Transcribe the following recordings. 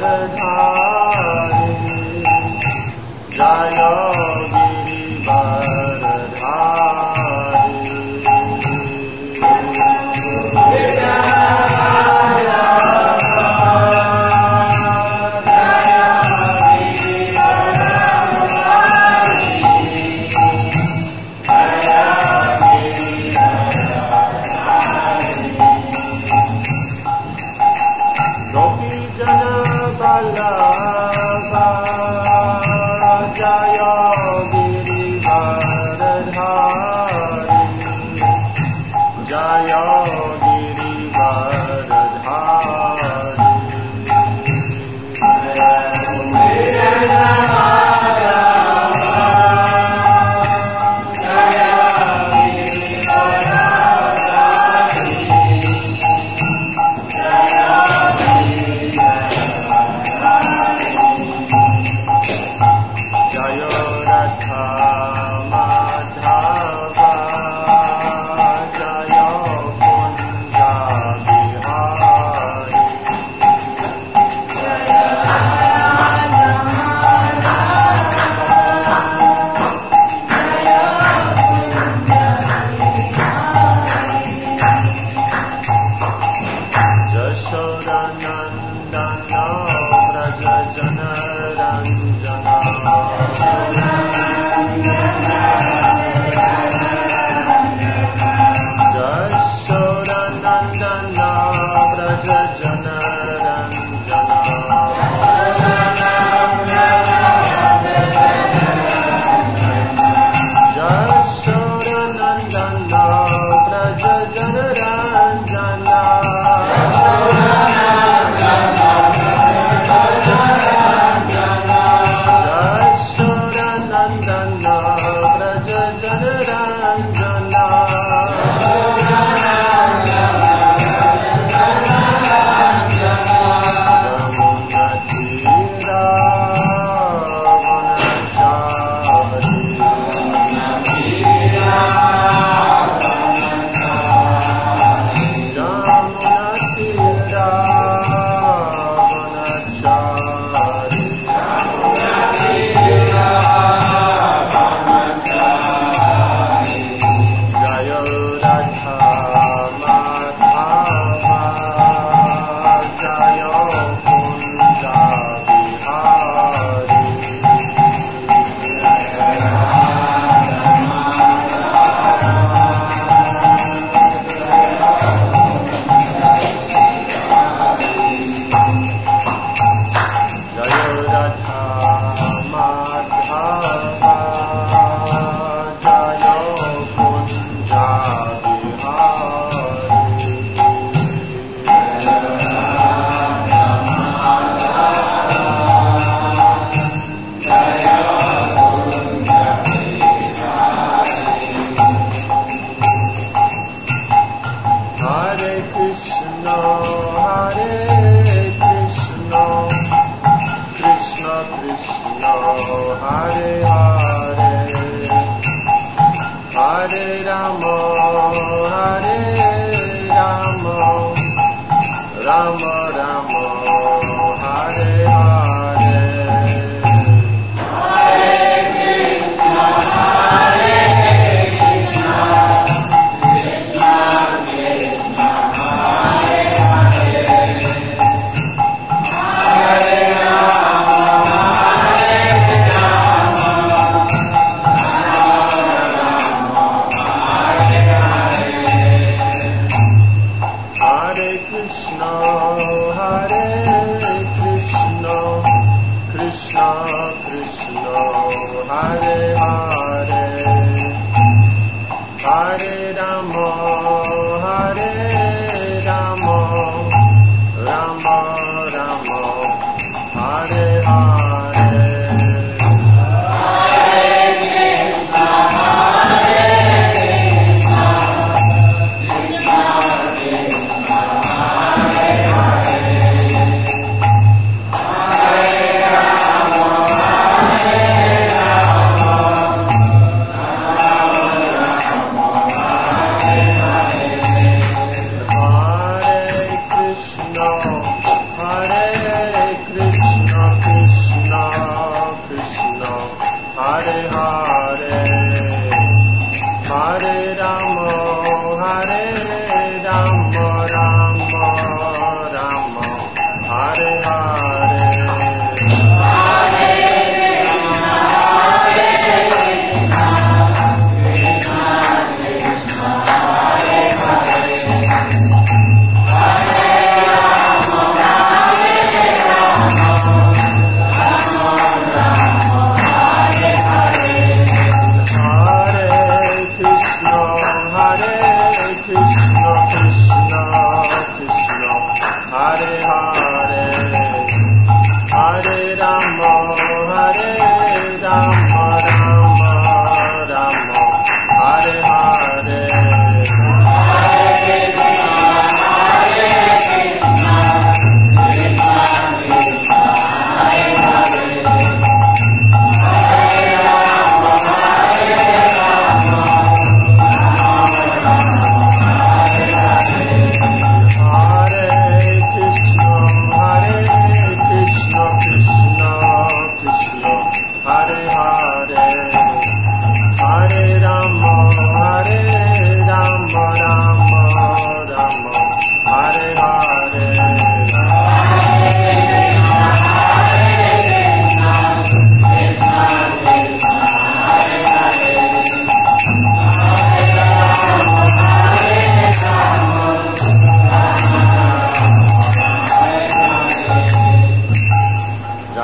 Jaya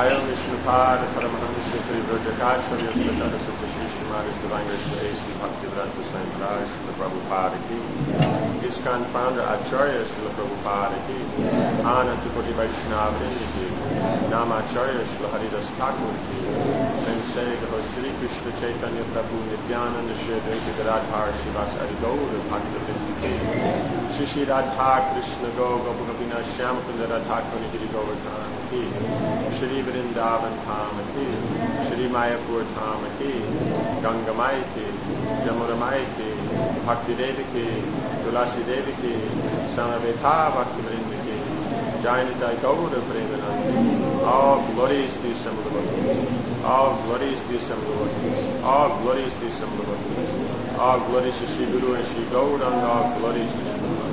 Jaya Vishnupada Paramahamsa Parivrajakacharya Svatara Sutta Shri Srimad Divine Grace Bhaktivedanta Swami Maharaj Srila Prabhupada Ki, ISKCON founder Acharya Srila Prabhupada Ki, Ananta Koti Vaishnava Vrinda Ki, Namacharya Srila Haridas Thakur Ki, Sensei Gaho Sri Krishna Chaitanya Prabhu Nityananda Shri Advaita Gadadhar Shivas Adigaura Bhaktivedanta Ki, Shri Shri Radha Krishna Go Gopagopina Shyamkunda Radha Konigiri Govardhan Ki, Shri Vrindavan Dham Ki, Shri Mayapur Dham Ki, Ganga Mai Ki, Jamuna Mai Ki, Bhakti Devi Ki, Tulasi Devi Ki, Samaveta Bhakti Vrinda Ki, Jainita Gaura Premanandi. All glories be some devotees. All glories be some devotees. All glories be some devotees. All glories to Shri Guru and Shri Gauranga. All glories to Shri Guru.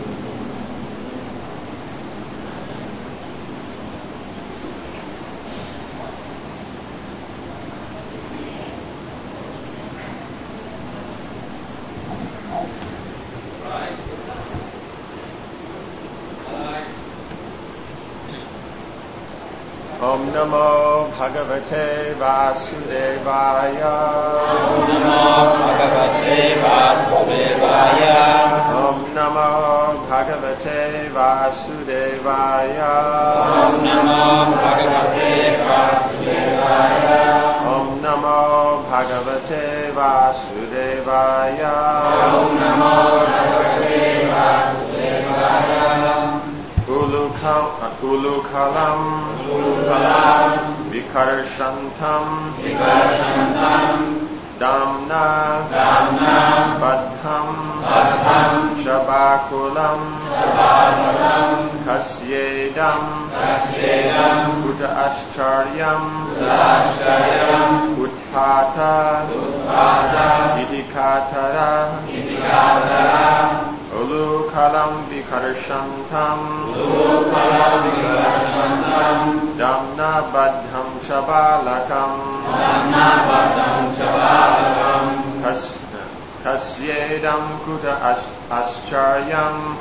Om Namo Bhagavate Vasudevaya. Om Namo Bhagavate Vasudevaya. Om Namo Bhagavate Vasudevaya. Om Namo Bhagavate Vasudevaya. Om Namo Bhagavate Vasudevaya. Om Namo Bhagavate Vasudevaya. Ulukalam Vikarshantam Damna Badham Shabakulam Kasyedam Kuta Ascharyam Utpata Idikatara Ulukalam Vikarshantam Damna Badham Chabalakam Kasyedam Kuta Ascharyam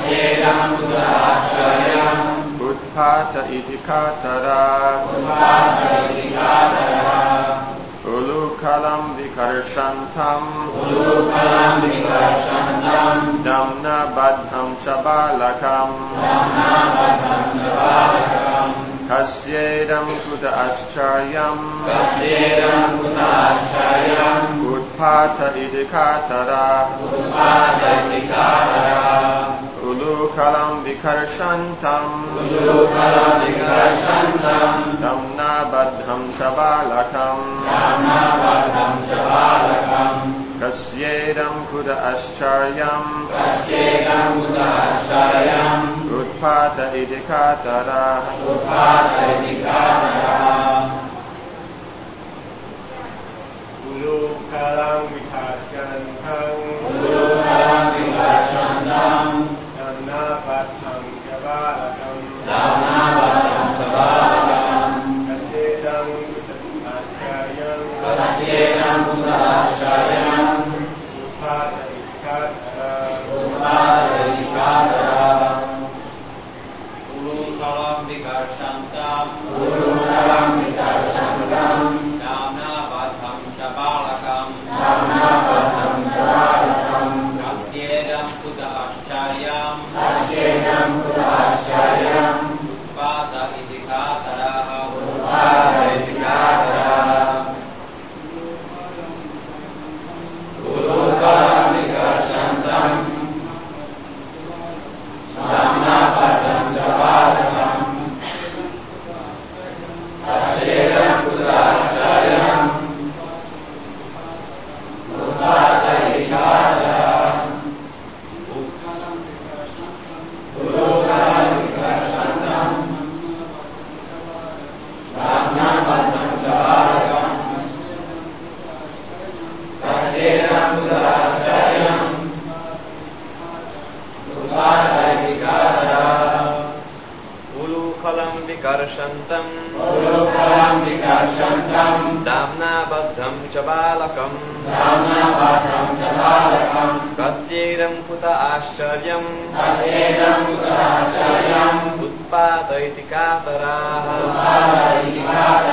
Utpata Idikatara Ulukalam Vikarshantam Damna Badham Chabalakam Kasyedam Kuta Ascharyam Utpata Idikatara Ulukalam Vikarshantam Damna Badham Chabalakam Kasyedam Kuta Ascharyam Utpata Idikatara Ulukalam Vikarshantam Damna Badham Chabalakam Kasyedam Kuta Ascharyam Utpata Idikatara Ulukalam Vikarshantam Damna Badham Chabalakam Kasyedam Kuta Ascharyam Utpata Idikatara Ulukalam Vikarshantam Damna Badham Chabalakam Kasyedam Kuta Ascharyam Utpata Idikatara Ulukalam Vikarshantam Damna Badham Chabalakam Kasyedam Kuta Ascharyam Utpata Idikatara Ulukalam Vikarshantam Damna Badham Chabalakam Kasyedam Kuta Ascharyam Utpata Idikatara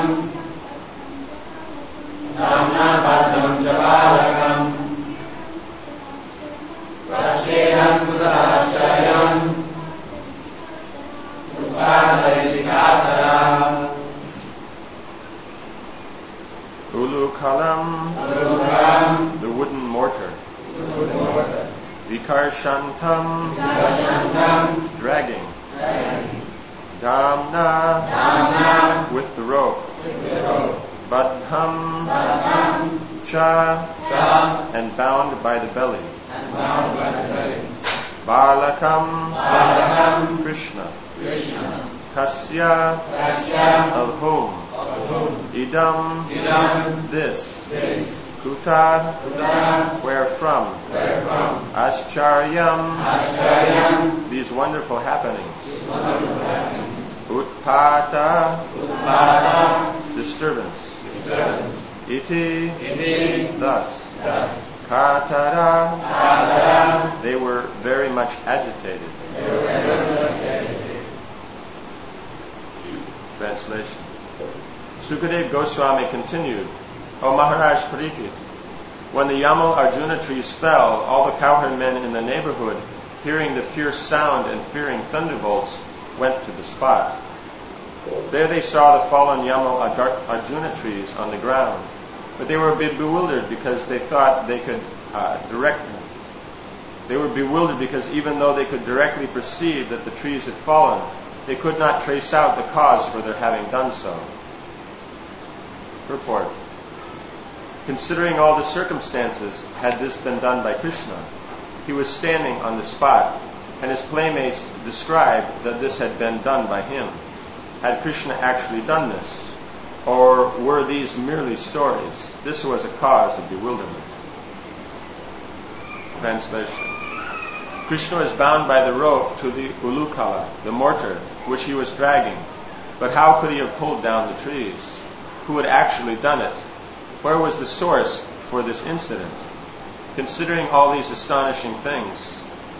Dhammapadam Jabalakam Prasyenam Buddhashayam Upadayikataram Ulukalam, the wooden mortar. Vikarshantam, dragging. Damna, with the rope. Badham, cha, and bound by the belly. Balakam, Krishna. Kasya, of whom. Idam, this. Kuta, where from. Ascharyam, these wonderful happenings. Utpata, disturbance. Iti, thus. Katara, they were very much agitated. Translation. Sukadeva Goswami continued, O Maharaj Parikshit, when the Yamal Arjuna trees fell, all the cowherd men in the neighborhood, hearing the fierce sound and fearing thunderbolts, went to the spot. There they saw the fallen Yamal Arjuna trees on the ground, but they were a bit bewildered because they thought they could They were bewildered because even though they could directly perceive that the trees had fallen, they could not trace out the cause for their having done so. Purport. Considering all the circumstances, had this been done by Krishna, he was standing on the spot, and his playmates described that this had been done by him. Had Krishna actually done this? Or were these merely stories? This was a cause of bewilderment. Translation. Krishna was bound by the rope to the ulukala, the mortar, which he was dragging. But how could he have pulled down the trees? Who had actually done it? Where was the source for this incident? Considering all these astounding things,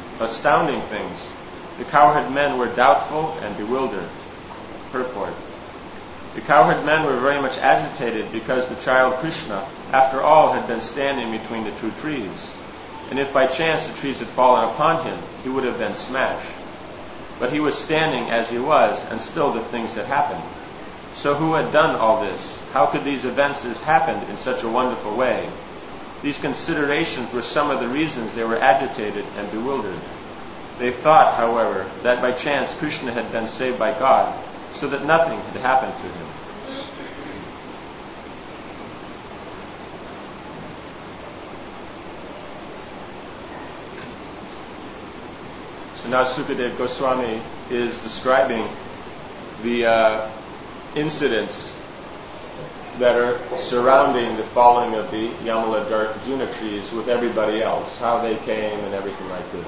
the cowherd men were doubtful and bewildered. Purport. The cowherd men were very much agitated because the child Krishna, after all, had been standing between the two trees. And if by chance the trees had fallen upon him, he would have been smashed. But he was standing as he was, and still the things had happened. So who had done all this? How could these events have happened in such a wonderful way? These considerations were some of the reasons they were agitated and bewildered. They thought, however, that by chance Krishna had been saved by God, so that nothing had happened to him. So now Sukadeva Goswami is describing the incidents that are surrounding the falling of the Yamala Arjuna trees with everybody else, how they came and everything like this.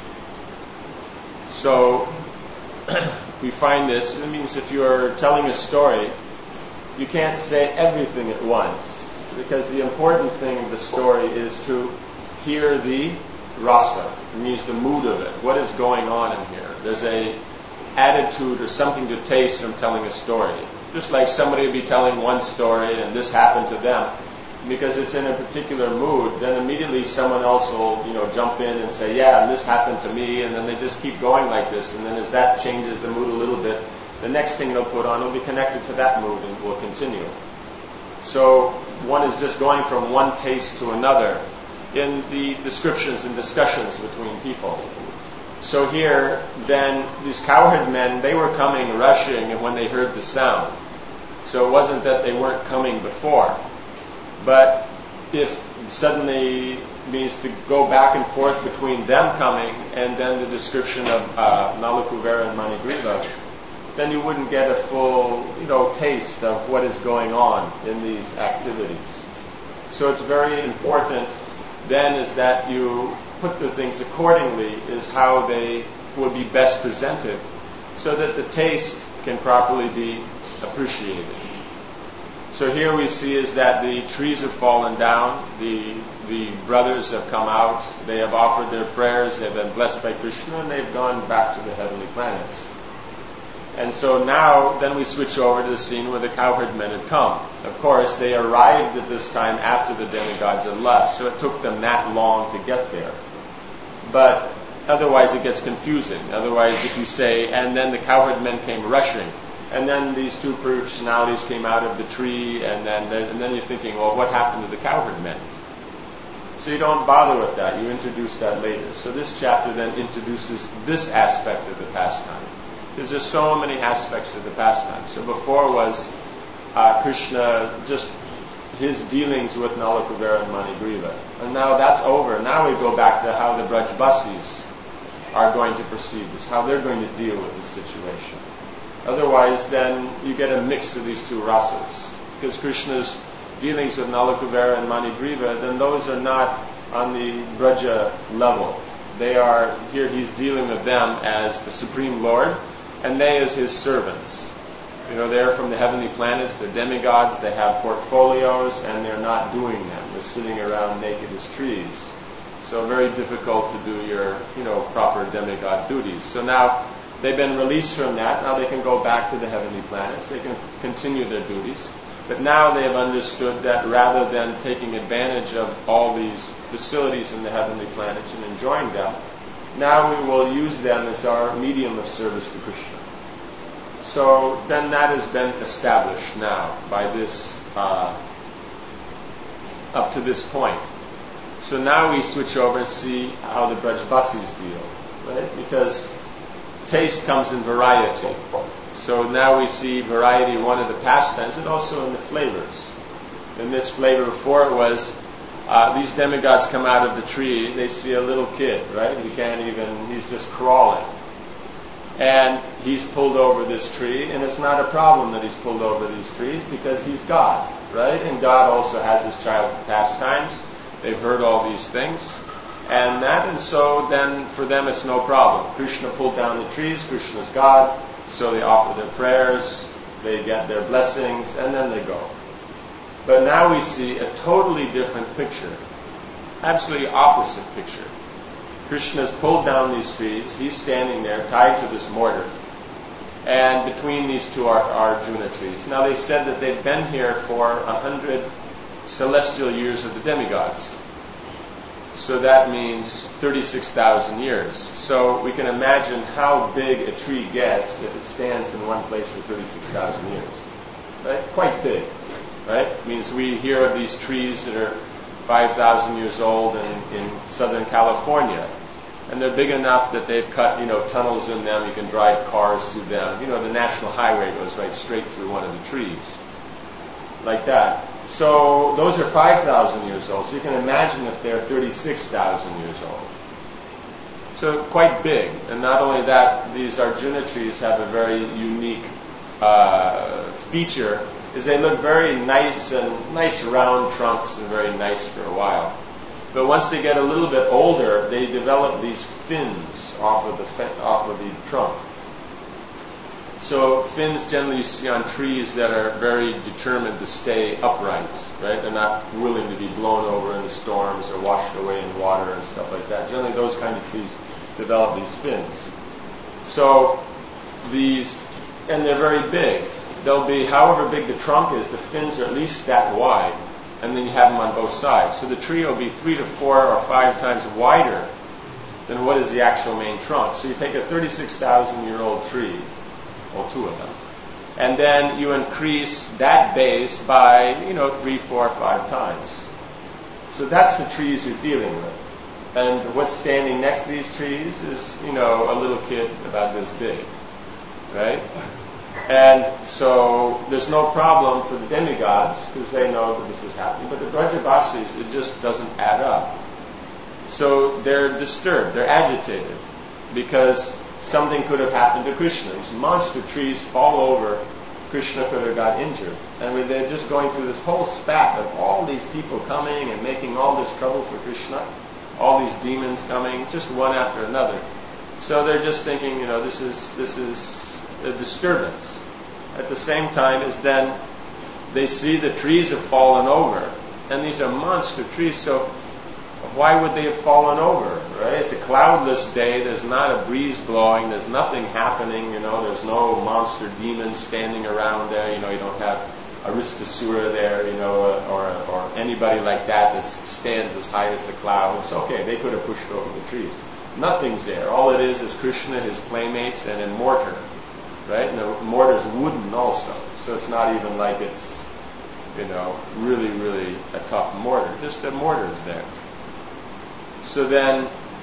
So we find this, it means if you're telling a story, you can't say everything at once, because the important thing of the story is to hear the rasa. It means the mood of it. What is going on in here? There's a attitude or something to taste from telling a story. Just like somebody would be telling one story and this happened to them, because it's in a particular mood, then immediately someone else will, jump in and say, yeah, and this happened to me, and then they just keep going like this, and then as that changes the mood a little bit, the next thing they'll put on will be connected to that mood and will continue. So one is just going from one taste to another in the descriptions and discussions between people. So here, then, these cowherd men, they were coming rushing when they heard the sound. So it wasn't that they weren't coming before. But if suddenly means to go back and forth between them coming and then the description of Nalakuvera and Manigriva, then you wouldn't get a full, taste of what is going on in these activities. So it's very important then is that you put the things accordingly, is how they would be best presented, so that the taste can properly be appreciated. So here we see is that the trees have fallen down, the brothers have come out, they have offered their prayers, they've been blessed by Krishna, and they've gone back to the heavenly planets. And so now, then we switch over to the scene where the cowherd men had come. Of course, they arrived at this time after the demigods had left, so it took them that long to get there. But otherwise it gets confusing. Otherwise, if you say, and then the cowherd men came rushing, and then these two personalities came out of the tree, and then you're thinking, well, what happened to the cowherd men? So you don't bother with that. You introduce that later. So this chapter then introduces this aspect of the pastime. Because there's so many aspects of the pastime. So before was Krishna, just his dealings with Nalakuvara and Manigriva. And now that's over. Now we go back to how the Brajbasis are going to perceive this, how they're going to deal with this situation. Otherwise, then you get a mix of these two rasas. Because Krishna's dealings with Nalakuvara and Manigriva, then those are not on the Braja level. They are, here he's dealing with them as the Supreme Lord, and they as his servants. You know, they're from the heavenly planets, they're demigods, they have portfolios, and they're not doing them. They're sitting around naked as trees. So very difficult to do your, proper demigod duties. So now they've been released from that. Now they can go back to the heavenly planets. They can continue their duties. But now they have understood that rather than taking advantage of all these facilities in the heavenly planets and enjoying them, now we will use them as our medium of service to Krishna. So then that has been established now by this, up to this point. So now we switch over and see how the Brajbasis deal, right? Because taste comes in variety. So now we see variety in one of the pastimes, and also in the flavors. In this flavor before it was, these demigods come out of the tree, they see a little kid, right? He's just crawling. And he's pulled over this tree, and it's not a problem that he's pulled over these trees because he's God, right? And God also has his childhood pastimes. They've heard all these things. And so then for them it's no problem. Krishna pulled down the trees, Krishna's God, so they offer their prayers, they get their blessings, and then they go. But now we see a totally different picture, absolutely opposite picture. Krishna's pulled down these trees, he's standing there tied to this mortar, and between these two are Arjuna trees. Now they said that they've been here for 100 celestial years of the demigods. So that means 36,000 years. So we can imagine how big a tree gets if it stands in one place for 36,000 years. Right? Quite big. Right? It means we hear of these trees that are 5,000 years old in Southern California. And they're big enough that they've cut, tunnels in them. You can drive cars through them. The national highway goes right straight through one of the trees. Like that. So those are 5,000 years old. So you can imagine if they're 36,000 years old. So quite big. And not only that, these Arjuna trees have a very unique feature, is they look very nice and nice round trunks and very nice for a while. But once they get a little bit older, they develop these fins off of the trunk. So fins generally you see on trees that are very determined to stay upright, right? They're not willing to be blown over in the storms or washed away in water and stuff like that. Generally those kind of trees develop these fins. So and they're very big. They'll be, however big the trunk is, the fins are at least that wide, and then you have them on both sides. So the tree will be 3 to 4 or 5 times wider than what is the actual main trunk. So you take a 36,000-year-old tree, well, 2 of them, and then you increase that base by, 3, 4, 5 times. So that's the trees you're dealing with. And what's standing next to these trees is, a little kid about this big, right? And so there's no problem for the demigods because they know that this is happening. But the Brajbasis, it just doesn't add up. So they're disturbed, they're agitated because something could have happened to Krishna. These monster trees fall over, Krishna could have got injured. And they're just going through this whole spat of all these people coming and making all this trouble for Krishna, all these demons coming, just one after another. So they're just thinking, this is a disturbance. At the same time as then they see the trees have fallen over, and these are monster trees, so why would they have fallen over, Right? It's a cloudless day. There's not a breeze blowing. There's nothing happening. There's no monster demons standing around there. You don't have Aristasura there, or anybody like that stands as high as the clouds. Okay, they could have pushed over the trees. Nothing's there. All it is Krishna, his playmates, and a mortar. Right? And the mortar's wooden also. So it's not even like it's, really, really a tough mortar. Just the mortar's there. So then,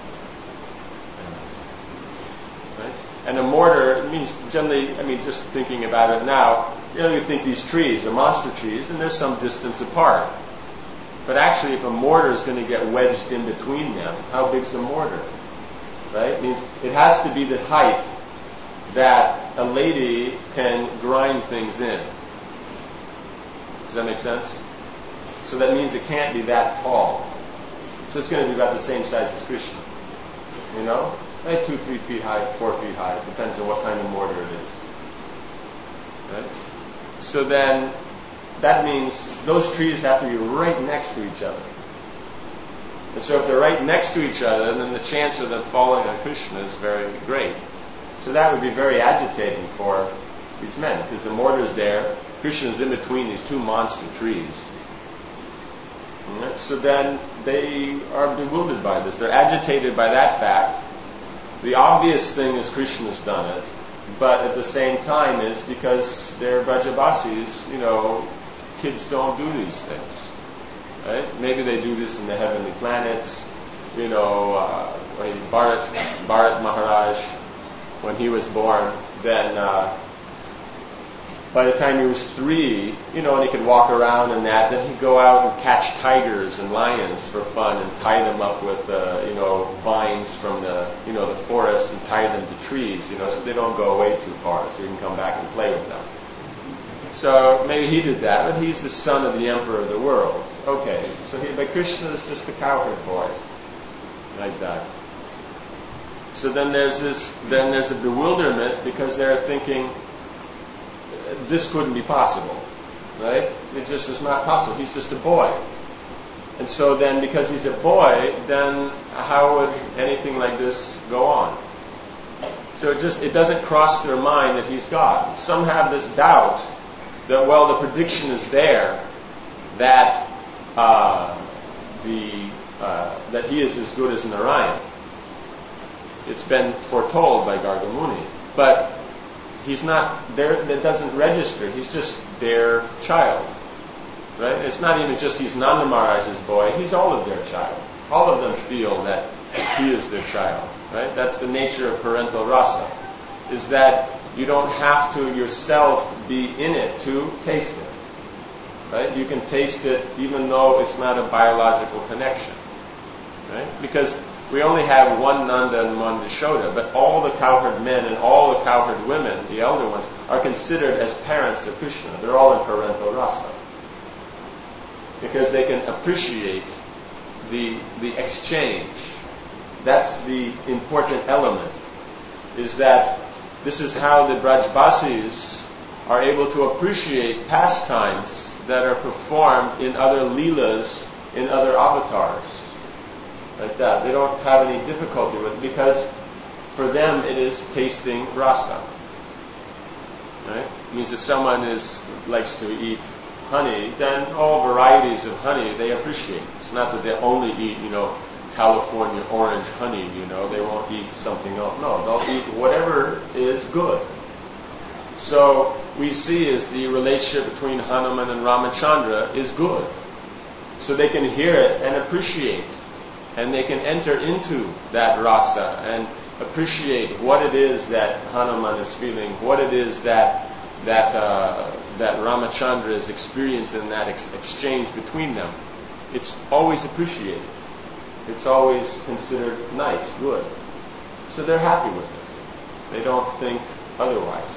right? And a mortar means generally, just thinking about it now, you think these trees are monster trees and they're some distance apart. But actually, if a mortar is going to get wedged in between them, how big's the mortar? Right? It means it has to be the height that a lady can grind things in. Does that make sense? So that means it can't be that tall. So it's going to be about the same size as Krishna. Like 2-3 feet high, 4 feet high. It depends on what kind of mortar it is. Right? So then, that means those trees have to be right next to each other. And so if they're right next to each other, then the chance of them falling on Krishna is very great. So that would be very agitating for these men, because the mortar is there, Krishna is in between these two monster trees. Right? So then they are bewildered by this. They're agitated by that fact. The obvious thing is Krishna's done it, but at the same time is because they're Brajabasis, kids don't do these things. Right? Maybe they do this in the heavenly planets. Bharat Maharaj, when he was born, then by the time he was 3, and he could walk around and that, then he'd go out and catch tigers and lions for fun and tie them up with, vines from the forest and tie them to trees, so they don't go away too far, so you can come back and play with them. So maybe he did that, but he's the son of the emperor of the world. Okay, but Krishna is just a cowherd boy, like that. So then there's a bewilderment because they're thinking, this couldn't be possible, right? It just is not possible. He's just a boy. And so then, because he's a boy, then how would anything like this go on? So it doesn't cross their mind that he's God. Some have this doubt that, the prediction is there that that he is as good as Narayan. It's been foretold by Garga Muni, but he's not there. That doesn't register. He's just their child, right? It's not even just he's Nanda Maharaj's boy. He's all of their child. All of them feel that he is their child, right? That's the nature of parental rasa, is that you don't have to yourself be in it to taste it, right? You can taste it even though it's not a biological connection, right? Because we only have one Nanda and one Yashoda, but all the cowherd men and all the cowherd women, the elder ones, are considered as parents of Krishna. They're all in parental rasa. Because they can appreciate the exchange. That's the important element, is that this is how the Brajbasis are able to appreciate pastimes that are performed in other leelas, in other avatars. Like that. They don't have any difficulty with it because for them it is tasting rasa. Right? It means if someone likes to eat honey, then all varieties of honey they appreciate. It's not that they only eat, California orange honey, they won't eat something else. No, they'll eat whatever is good. So we see is the relationship between Hanuman and Ramachandra is good. So they can hear it and appreciate. And they can enter into that rasa and appreciate what it is that Hanuman is feeling, what it is that Ramachandra is experiencing in that exchange between them. It's always appreciated. It's always considered nice, good. So they're happy with it. They don't think otherwise.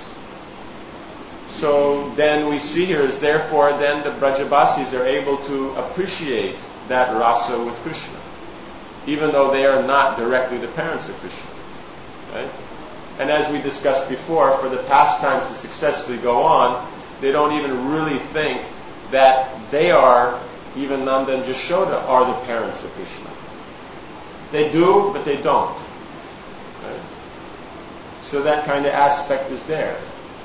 So then we see here is therefore then the Brajabasis are able to appreciate that rasa with Krishna, even though they are not directly the parents of Krishna. Right? And as we discussed before, for the pastimes to successfully go on, they don't even really think that they are, even Nanda and Yashoda, are the parents of Krishna. They do, but they don't. Right? So that kind of aspect is there.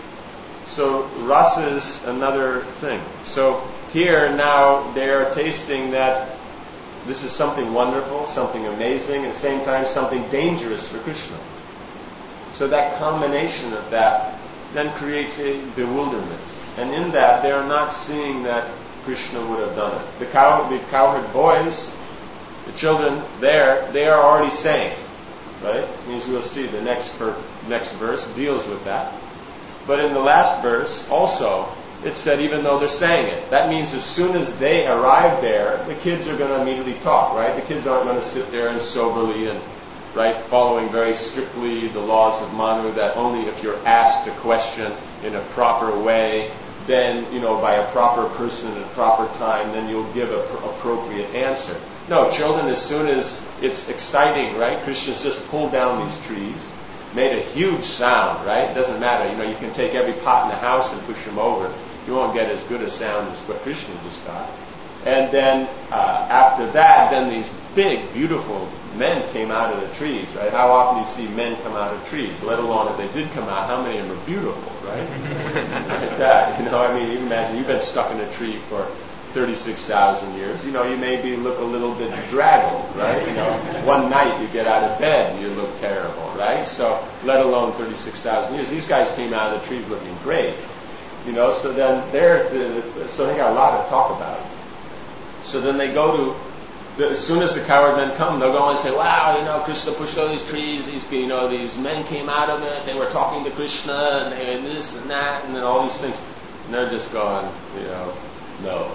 So rasa is another thing. So here now they are tasting that this is something wonderful, something amazing, at the same time something dangerous for Krishna. So that combination of that then creates a bewilderment. And in that they are not seeing that Krishna would have done it. The cowherd boys, the children there, they are already saying, right? Means we'll see the next verse deals with that. But in the last verse also, it said even though they're saying it, that means as soon as they arrive there, the kids are going to immediately talk, right? The kids aren't going to sit there and soberly and, right, following very strictly the laws of Manu that only if you're asked a question in a proper way, then, by a proper person at a proper time, then you'll give an appropriate answer. No, children, as soon as it's exciting, right? Krishna's just pulled down these trees, made a huge sound, right? It doesn't matter. You can take every pot in the house and push them over. You won't get as good a sound as what Krishna just got. And then after that, then these big, beautiful men came out of the trees, right? How often do you see men come out of trees? Let alone if they did come out, how many of them are beautiful, right? Like that, you imagine you've been stuck in a tree for 36,000 years. You may look a little bit draggled, right? One night you get out of bed and you look terrible, right? So let alone 36,000 years. These guys came out of the trees looking great, So then so they got a lot to talk about. So then they go to. As soon as the cowherd men come, they'll go and say, wow, Krishna pushed all these trees, these men came out of it, they were talking to Krishna, and they and this and that, and then all these things. And they're just going, no.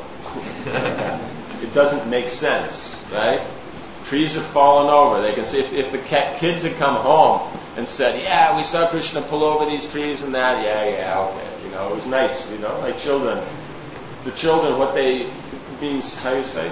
It doesn't make sense, right? Trees have fallen over. They can say, if the kids had come home and said, yeah, we saw Krishna pull over these trees and that, yeah, okay, it was nice, like children. The children, what they means, how you say?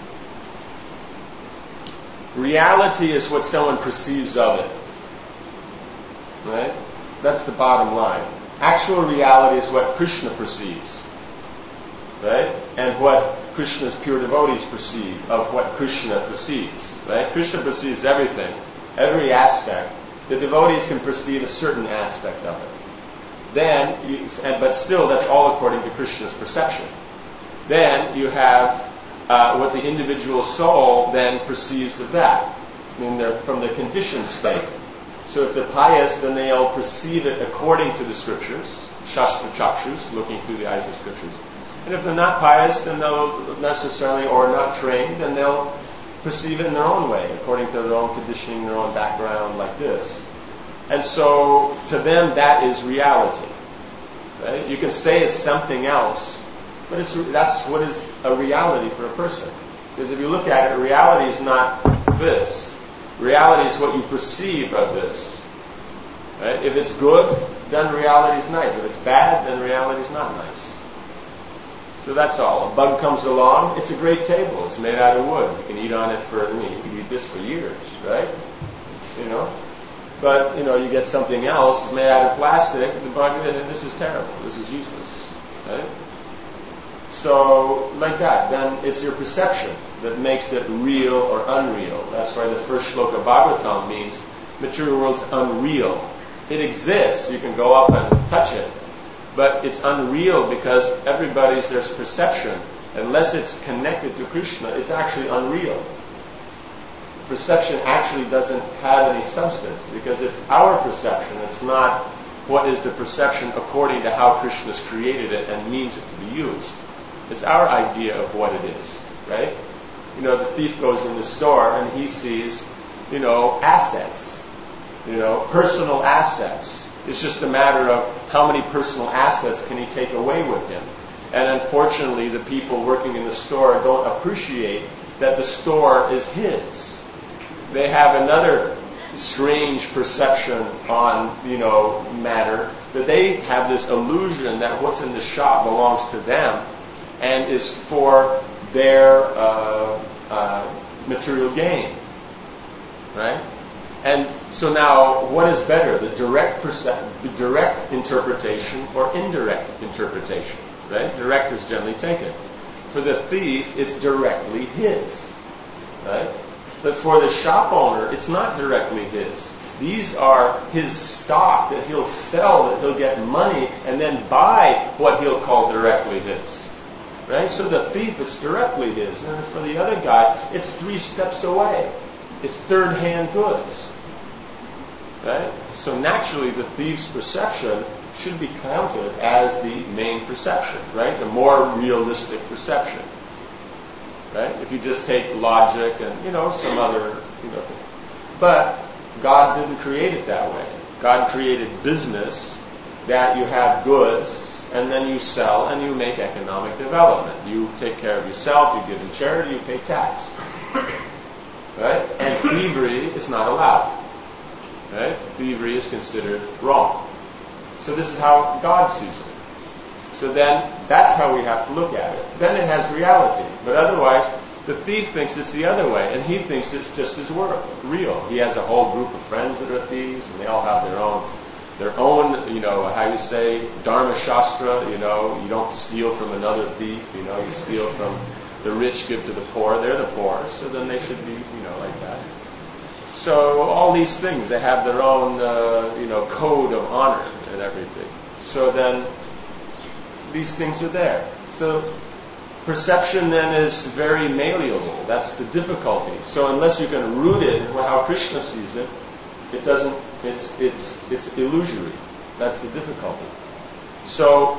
Reality is what someone perceives of it. Right? That's the bottom line. Actual reality is what Krishna perceives. Right? And what Krishna's pure devotees perceive of what Krishna perceives. Right? Krishna perceives everything, every aspect. The devotees can perceive a certain aspect of it. But still, that's all according to Krishna's perception. Then you have what the individual soul then perceives of that. They're from the conditioned state. So if they're pious, then they'll perceive it according to the scriptures, Shastra Chakshus, looking through the eyes of scriptures. And if they're not pious, then they'll necessarily, or not trained, then they'll perceive it in their own way, according to their own conditioning, their own background, like this. And so, to them, that is reality. Right? You can say it's something else, but that's what is a reality for a person. Because if you look at it, reality is not this. Reality is what you perceive of this. Right? If it's good, then reality is nice. If it's bad, then reality is not nice. So that's all. A bug comes along, it's a great table. It's made out of wood. You can eat on it you can eat this for years, right? But, you get something else, it's made out of plastic, the bug, this is terrible. This is useless. Right? So, like that, then it's your perception that makes it real or unreal. That's why the first shloka of Bhagavatam means material world's unreal. It exists, you can go up and touch it, but it's unreal because there's perception. Unless it's connected to Krishna, it's actually unreal. Perception actually doesn't have any substance because it's our perception. It's not what is the perception according to how Krishna's created it and means it to be used. It's our idea of what it is, right? The thief goes in the store and he sees, assets, personal assets. It's just a matter of how many personal assets can he take away with him. And unfortunately, the people working in the store don't appreciate that the store is his. They have another strange perception on, matter, that they have this illusion that what's in the shop belongs to them and is for their material gain, right? And so now, what is better, the direct interpretation or indirect interpretation, right? Direct is generally taken. For the thief, it's directly his, right? But for the shop owner, it's not directly his. These are his stock that he'll sell, that he'll get money, and then buy what he'll call directly his. Right? So the thief, it's directly his. And for the other guy, it's 3 steps away. It's third-hand goods. Right? So naturally, the thief's perception should be counted as the main perception, right? The more realistic perception. Right? If you just take logic and, some other, thing. But God didn't create it that way. God created business that you have goods and then you sell and you make economic development. You take care of yourself, you give in charity, you pay tax. Right? And thievery is not allowed. Right? Thievery is considered wrong. So this is how God sees it. So then, that's how we have to look at it. Then it has reality. But otherwise, the thief thinks it's the other way, and he thinks it's just as real. He has a whole group of friends that are thieves, and they all have their own, how you say, Dharma Shastra, you don't steal from another thief, you steal from the rich, give to the poor, they're the poor, so then they should be, like that. So all these things, they have their own, code of honor and everything. So then, these things are there. So perception then is very malleable. That's the difficulty. So unless you can root it in how Krishna sees it, it doesn't. It's illusory. That's the difficulty. So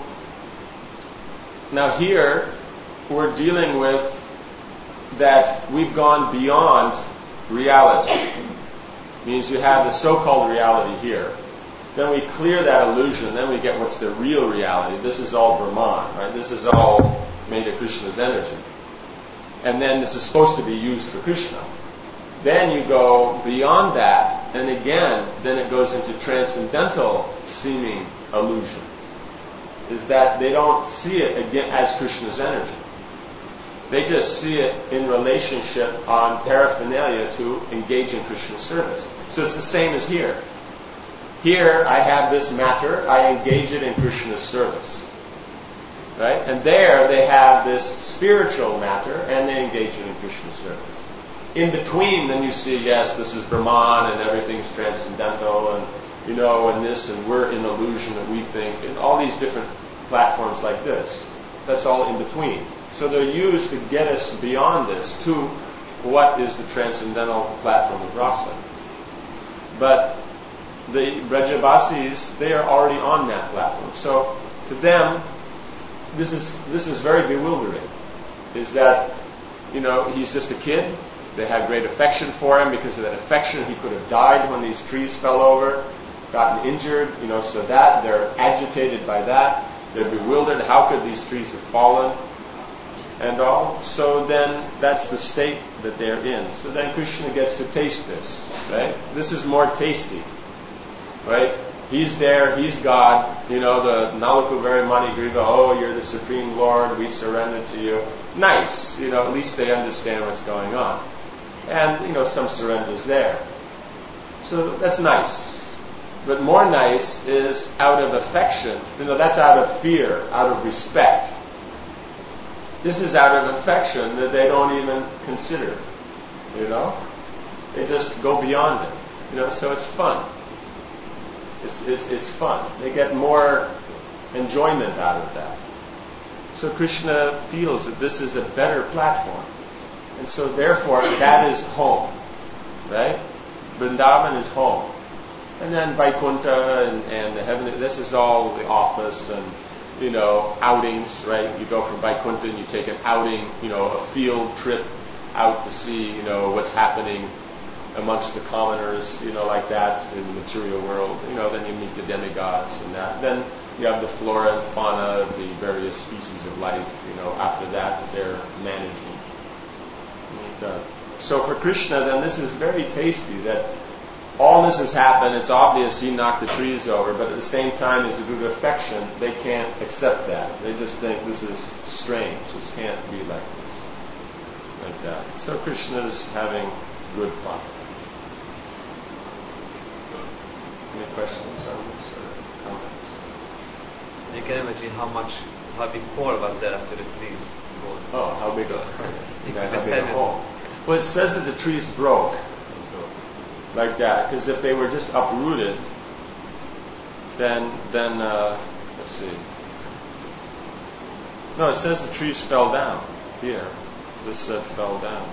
now here we're dealing with that we've gone beyond reality. Means you have the so-called reality here. Then we clear that illusion, then we get what's the real reality. This is all Brahman, right? This is all made of Krishna's energy. And then this is supposed to be used for Krishna. Then you go beyond that, and again, then it goes into transcendental seeming illusion. Is that they don't see it again as Krishna's energy. They just see it in relationship on paraphernalia to engage in Krishna's service. So it's the same as here. Here, I have this matter, I engage it in Krishna's service. Right? And there, they have this spiritual matter, and they engage it in Krishna's service. In between, then you see, yes, this is Brahman, and everything's transcendental, and, and this, and we're in illusion that we think, and all these different platforms like this. That's all in between. So they're used to get us beyond this to what is the transcendental platform of rasa. But the Brajavasis, they are already on that platform. So to them, this is very bewildering. Is that, he's just a kid. They have great affection for him. Because of that affection, he could have died when these trees fell over, gotten injured, so that they're agitated by that. They're bewildered. How could these trees have fallen? And all. So then that's the state that they're in. So then Krishna gets to taste this. Right? This is more tasty. Right? He's there, he's God. The Nalakuveri Manigriva, oh, you're the Supreme Lord, we surrender to you. Nice. At least they understand what's going on. And, some surrender is there. So that's nice. But more nice is out of affection. That's out of fear, out of respect. This is out of affection that they don't even consider. They just go beyond it. So it's fun. It's fun. They get more enjoyment out of that. So Krishna feels that this is a better platform. And so therefore, that is home. Right? Vrindavan is home. And then Vaikuntha and the heaven, this is all the office and, outings, right? You go from Vaikuntha and you take an outing, a field trip out to see, what's happening amongst the commoners, like that in the material world. Then you meet the demigods and that. Then you have the flora and fauna of the various species of life, after that, they're managing. So for Krishna, then this is very tasty that all this has happened. It's obvious he knocked the trees over, but at the same time, as a group of affection, they can't accept that. They just think this is strange. This can't be like this. Like that. So Krishna's having good fun. Any questions on this or comments? You can imagine how big hole was there after the trees. Oh, how big a hole? Well, it says that the trees broke like that, because if they were just uprooted, then let's see. No, it says the trees fell down here. This said fell down.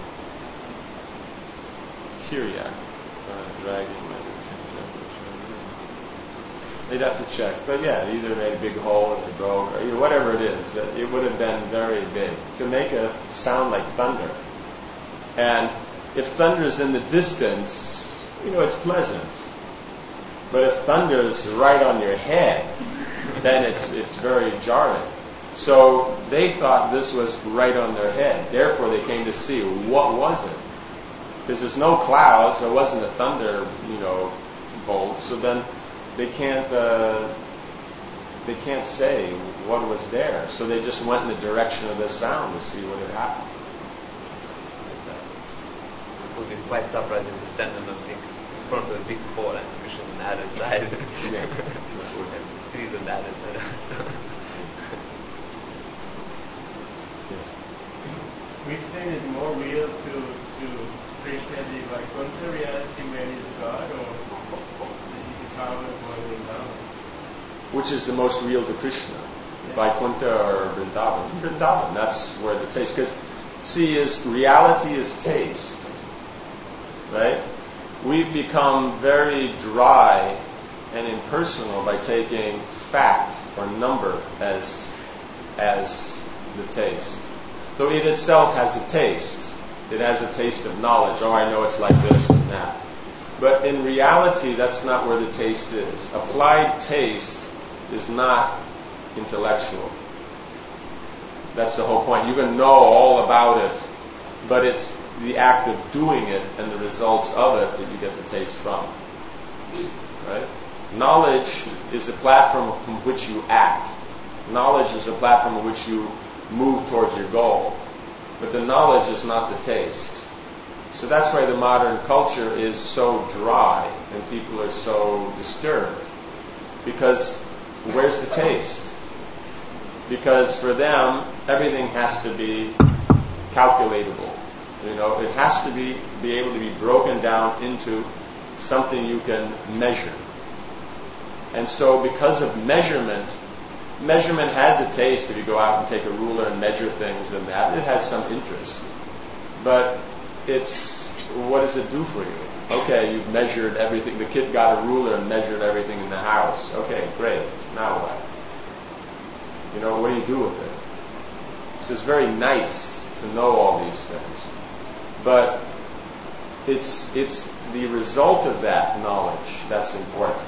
Tyriac, dragging. They'd have to check, but yeah, either made a big hole and it broke, or whatever it is. It would have been very big to make a sound like thunder. And if thunder is in the distance, it's pleasant. But if thunder is right on your head, then it's very jarring. So they thought this was right on their head. Therefore, they came to see what was it. Because there's no clouds, there wasn't a thunder, bolt. So then they can't say what was there. So they just went in the direction of the sound to see what had happened. It would be quite surprising to stand in front of a big hole and fish on the other side. Yeah. Trees on the other side also. Yes. Which then is more real to Krishna, the Vaikuntha reality where he is God, or is it Karma or Vrindavan? Which is the most real to Krishna? Yeah. Vaikuntha or Vrindavan? Vrindavan, that's where the taste. Because, reality is taste. Right? We've become very dry and impersonal by taking fact or number as the taste. So it itself has a taste. It has a taste of knowledge. Oh, I know it's like this and that. But in reality, that's not where the taste is. Applied taste is not intellectual. That's the whole point. You can know all about it, but it's the act of doing it and the results of it that you get the taste from. Right? Knowledge is the platform from which you act. Knowledge is the platform on which you move towards your goal. But the knowledge is not the taste. So that's why the modern culture is so dry and people are so disturbed. Because where's the taste? Because for them, everything has to be calculatable. It has to be able to be broken down into something you can measure. And so because of measurement has a taste. If you go out and take a ruler and measure things and that, it has some interest. But what does it do for you? Okay, you've measured everything. The kid got a ruler and measured everything in the house. Okay, great. Now what? What do you do with it? So it's very nice to know all these things. But it's the result of that knowledge that's important.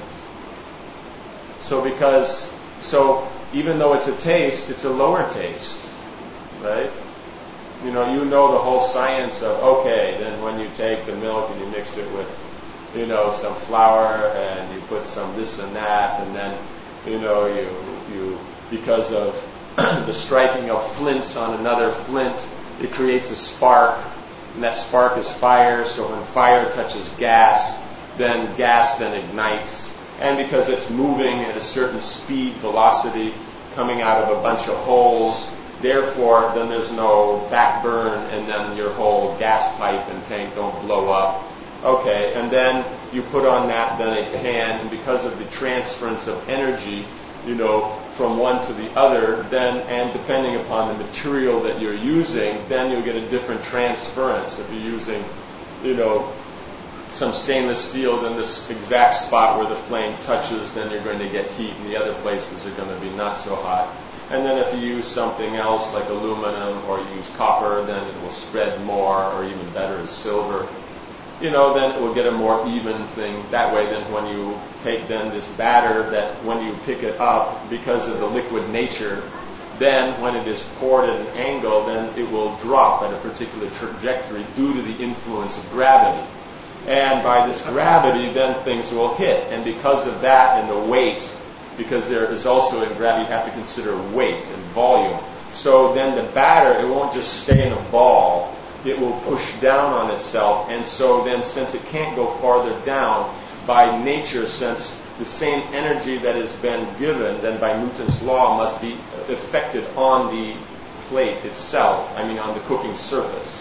So even though it's a taste, it's a lower taste, right? You know the whole science of, okay, then when you take the milk and you mix it with, some flour and you put some this and that, and then, you because of the striking of flints on another flint, it creates a spark, and that spark is fire, so when fire touches gas then ignites. And because it's moving at a certain speed, velocity, coming out of a bunch of holes, therefore then there's no backburn and then your whole gas pipe and tank don't blow up. Okay, and then you put on that then a pan, and because of the transference of energy, from one to the other, then, and depending upon the material that you're using, then you'll get a different transference. If you're using, some stainless steel, then this exact spot where the flame touches, then you're going to get heat, and the other places are going to be not so hot. And then if you use something else like aluminum or you use copper, then it will spread more, or even better is silver. Then it will get a more even thing. That way, then when you take then this batter, that when you pick it up, because of the liquid nature, then when it is poured at an angle, then it will drop at a particular trajectory due to the influence of gravity. And by this gravity, then things will hit. And because of that and the weight, because there is also in gravity, you have to consider weight and volume. So then the batter, it won't just stay in a ball. It will push down on itself. And so then, since it can't go farther down, by nature, since the same energy that has been given, then by Newton's law, must be affected on the plate itself, on the cooking surface.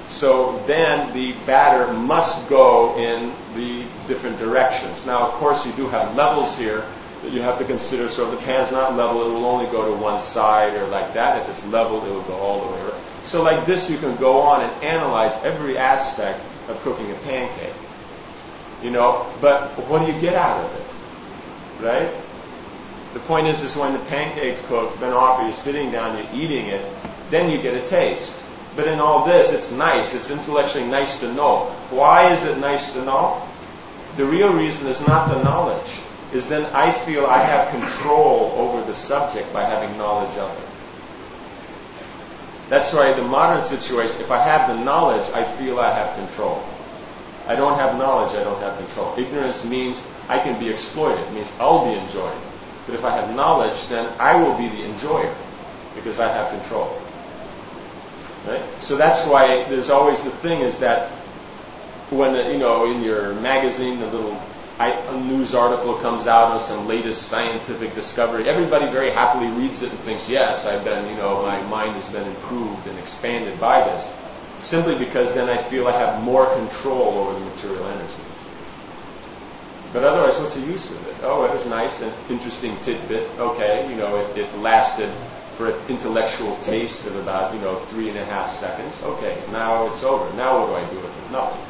So then the batter must go in the different directions. Now, of course, you do have levels here that you have to consider. So if the pan's not level, it will only go to one side or like that. If it's level, it will go all the way around. So like this, you can go on and analyze every aspect of cooking a pancake. But what do you get out of it? Right? The point is when the pancake's cooked, been offered, you're sitting down, you're eating it, then you get a taste. But in all this, it's nice. It's intellectually nice to know. Why is it nice to know? The real reason is not the knowledge. Is then I feel I have control over the subject by having knowledge of it. That's why the modern situation, if I have the knowledge, I feel I have control. I don't have knowledge, I don't have control. Ignorance means I can be exploited. It means I'll be enjoyed. But if I have knowledge, then I will be the enjoyer because I have control. Right? So that's why there's always the thing is that when, in your magazine, the little news article comes out on some latest scientific discovery, everybody very happily reads it and thinks, yes, my mind has been improved and expanded by this. Simply because then I feel I have more control over the material energy. But otherwise, what's the use of it? Oh, it was nice, an interesting tidbit. Okay, it lasted for an intellectual taste of about, 3.5 seconds. Okay, now it's over. Now what do I do with it? Nothing.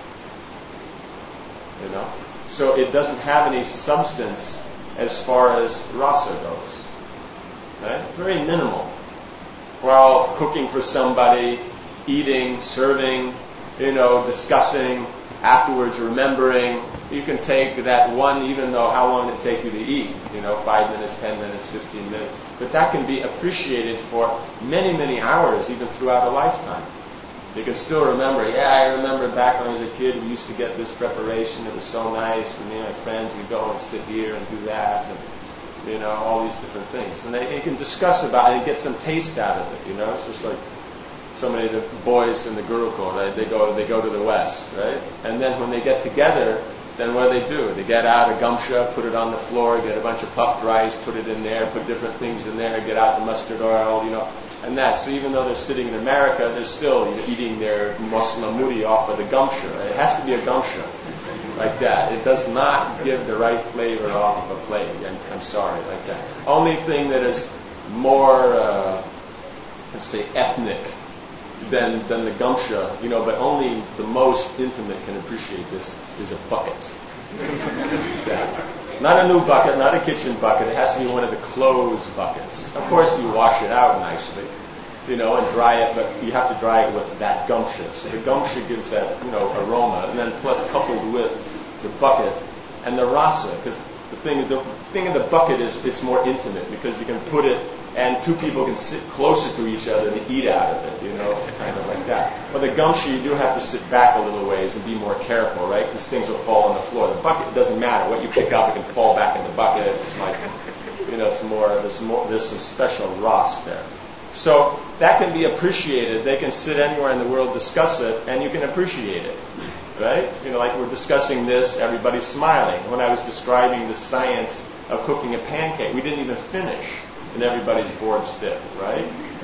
So it doesn't have any substance as far as rasa goes. Right? Very minimal. While cooking for somebody, eating, serving, discussing, afterwards remembering, you can take that one, even though how long did it take you to eat? 5 minutes, 10 minutes, 15 minutes. But that can be appreciated for many, many hours, even throughout a lifetime. You can still remember, I remember back when I was a kid, we used to get this preparation, it was so nice, and my friends would go and sit here and do that, and all these different things. And you can discuss about it and get some taste out of it, It's just like so many of the boys in the Gurukul, right? They go to the West, right? And then when they get together, then what do? They get out a gamsha, put it on the floor, get a bunch of puffed rice, put it in there, put different things in there, get out the mustard oil, and that. So even though they're sitting in America, they're still eating their maslamudi off of the gamsha. Right? It has to be a gamsha, like that. It does not give the right flavor off of a plate. I'm sorry, like that. Only thing that is more, let's say, ethnic than the gamsha, but only the most intimate can appreciate this, is a bucket. Yeah. Not a new bucket, not a kitchen bucket. It has to be one of the closed buckets. Of course, you wash it out nicely, and dry it, but you have to dry it with that gamsha. So the gamsha gives that, aroma, and then plus coupled with the bucket and the rasa, because the thing of the bucket is it's more intimate because you can put it and two people can sit closer to each other and eat out of it, kind of like that. But the gamsha, you do have to sit back a little ways and be more careful, right? Because things will fall on the floor. The bucket, it doesn't matter. What you pick up, it can fall back in the bucket. It's like, there's some special ras there. So that can be appreciated. They can sit anywhere in the world, discuss it, and you can appreciate it, right? Like we're discussing this, everybody's smiling. When I was describing the science of cooking a pancake, we didn't even finish. And everybody's bored stiff, right?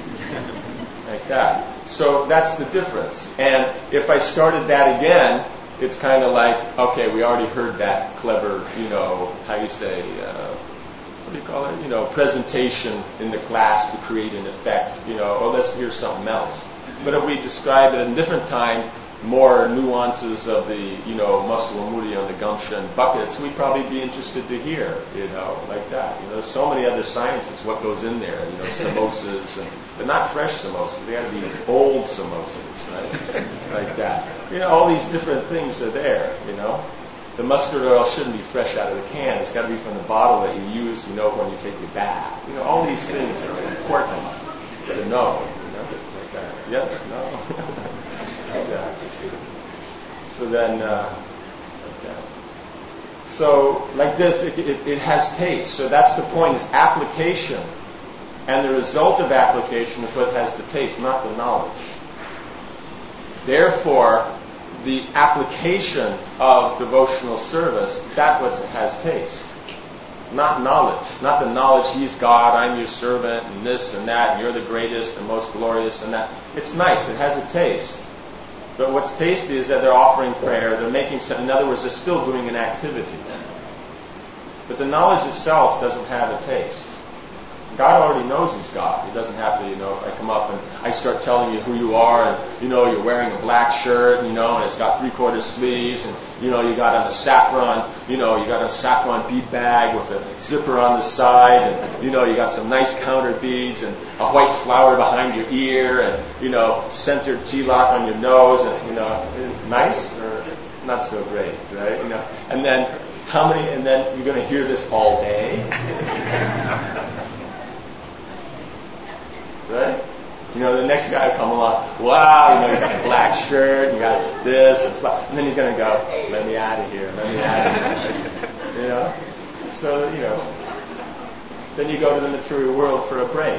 Like that. So that's the difference. And if I started that again, it's kind of like, okay, we already heard that clever, how you say, what do you call it? Presentation in the class to create an effect, let's hear something else. But if we describe it at a different time, more nuances of the, maslamudi on the gamsha and buckets, we'd probably be interested to hear, like that. There's so many other sciences, what goes in there, samosas, but not fresh samosas. They got to be old samosas, right? Like that. All these different things are there, The mustard oil shouldn't be fresh out of the can. It's got to be from the bottle that you use, when you take your bath. All these things are important to know, like that. Yes? No? Exactly. So then, so like this, it has taste. So that's the point, is application. And the result of application is what has the taste, not the knowledge. Therefore, the application of devotional service, that what has taste. Not knowledge. Not the knowledge, He's God, I'm your servant, and this and that, and you're the greatest and most glorious and that. It's nice, it has a taste. But what's tasty is that they're offering prayer, they're making some, in other words, they're still doing an activity. But the knowledge itself doesn't have a taste. God already knows He's God. He doesn't have to, if I come up and I start telling you who you are, and, you're wearing a black shirt, and it's got 3/4 sleeves, and, you got on a saffron, you got a saffron bead bag with a zipper on the side, and, you got some nice counter beads, and a white flower behind your ear, and, centered tilak on your nose, and, nice or not so great, right? And then and then you're going to hear this all day. Right? The next guy will come along, wow, you got a black shirt, you got this, and then you're going to go, let me out of here, So, then you go to the material world for a break,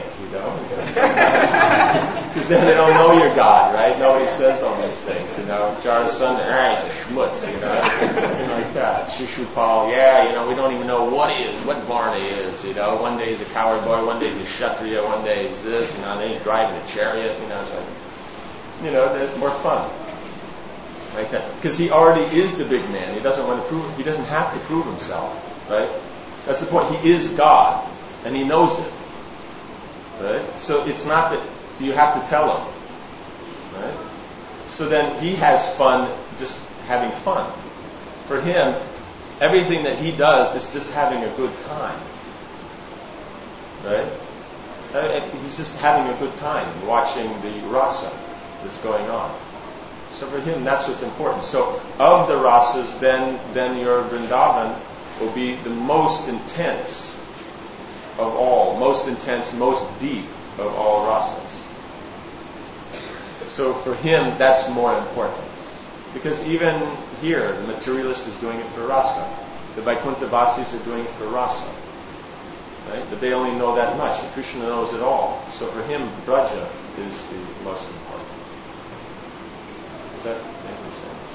Because then they don't know you're God, right? Nobody says all these things, Jara Sundar, he's a schmutz, like that. Shishupal, we don't even know what he is, what Varna he is, One day he's a coward boy, one day he's a Kshatriya, one day he's this, then he's driving a chariot, it's like, there's more fun. Like that. Because he already is the big man. He doesn't have to prove himself, right? That's the point. He is God. And he knows it. Right? So it's not that you have to tell him. Right? So then he has fun just having fun. For him, everything that he does is just having a good time. Right? He's just having a good time watching the rasa that's going on. So for him, that's what's important. So of the rasas, then your Vrindavan will be the most intense of all, most intense, most deep of all rasas. So for him, that's more important. Because even here, the materialist is doing it for rasa. The Vaikuntha-vasis are doing it for rasa. Right? But they only know that much. And Krishna knows it all. So for him, Braja is the most important. Does that make any sense?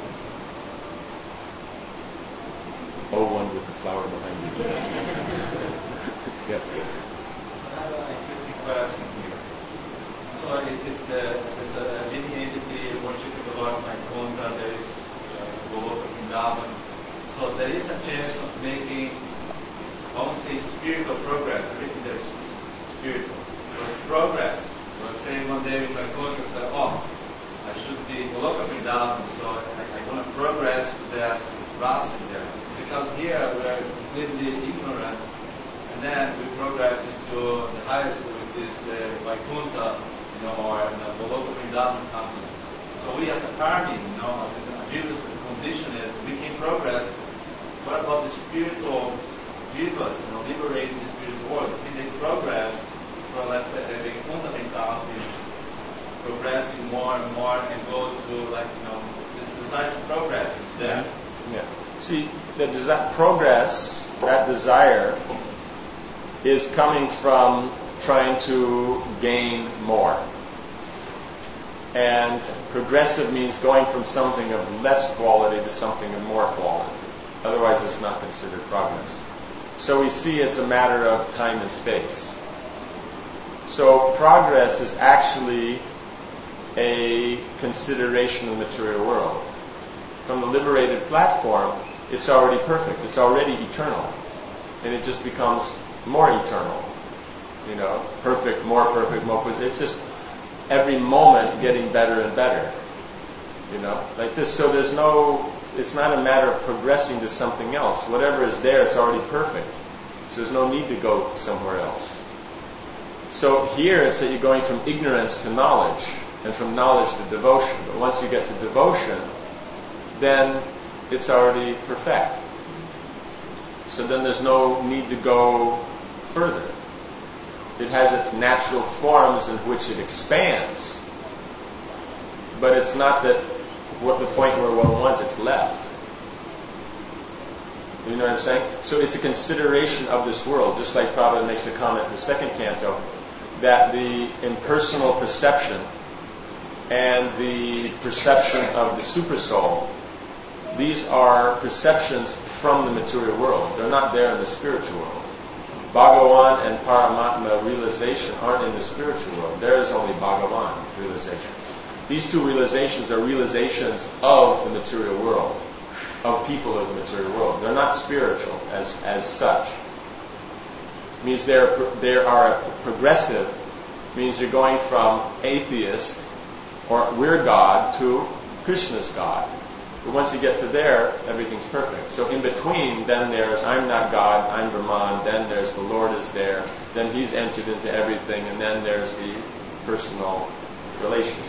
Oh, one with the flower behind you. Yes. I have an interesting question here. So it is there's a living entity worshiping the Lord Vaikuntha, there is Goloka Vrindavan. So there is a chance of making, I won't say spiritual progress, everything that is spiritual. But progress, let's say one day Vaikuntha say, I should be Goloka Vrindavan, so I'm going to progress to that rasa there. Because here we are completely ignorant. And then we progress into the highest, which is the Vaikuntha, or the Goloka Vrindavan content. So we as a karmi, as a jivas conditioned, we can progress. What about the spiritual jivas, liberating the spiritual world? Can they progress from, let's say, the Vaikuntha mentality, progressing more and more, and go to, this desire to progress is there? Yeah. See, that desire is coming from trying to gain more. And progressive means going from something of less quality to something of more quality. Otherwise, it's not considered progress. So we see it's a matter of time and space. So progress is actually a consideration of the material world. From the liberated platform, it's already perfect. It's already eternal. And it just becomes more eternal. Perfect, more perfect, more perfect. It's just every moment getting better and better. Like this. So it's not a matter of progressing to something else. Whatever is there, it's already perfect. So there's no need to go somewhere else. So here it's that you're going from ignorance to knowledge, and from knowledge to devotion. But once you get to devotion, then it's already perfect. So then there's no need to go further. It has its natural forms in which it expands. But it's not that what the point where one was, it's left. You know what I'm saying? So it's a consideration of this world, just like Prabhupada makes a comment in the second canto, that the impersonal perception and the perception of the supersoul, these are perceptions from the material world. They're not there in the spiritual world. Bhagavan and Paramatma realization aren't in the spiritual world. There is only Bhagavan realization. These two realizations are realizations of the material world, of people of the material world. They're not spiritual as such. It means they are progressive. It means you're going from atheist or we're God to Krishna's God. But once you get to there, everything's perfect. So in between, then there's I'm not God, I'm Brahman, then there's the Lord is there, then He's entered into everything, and then there's the personal relationship.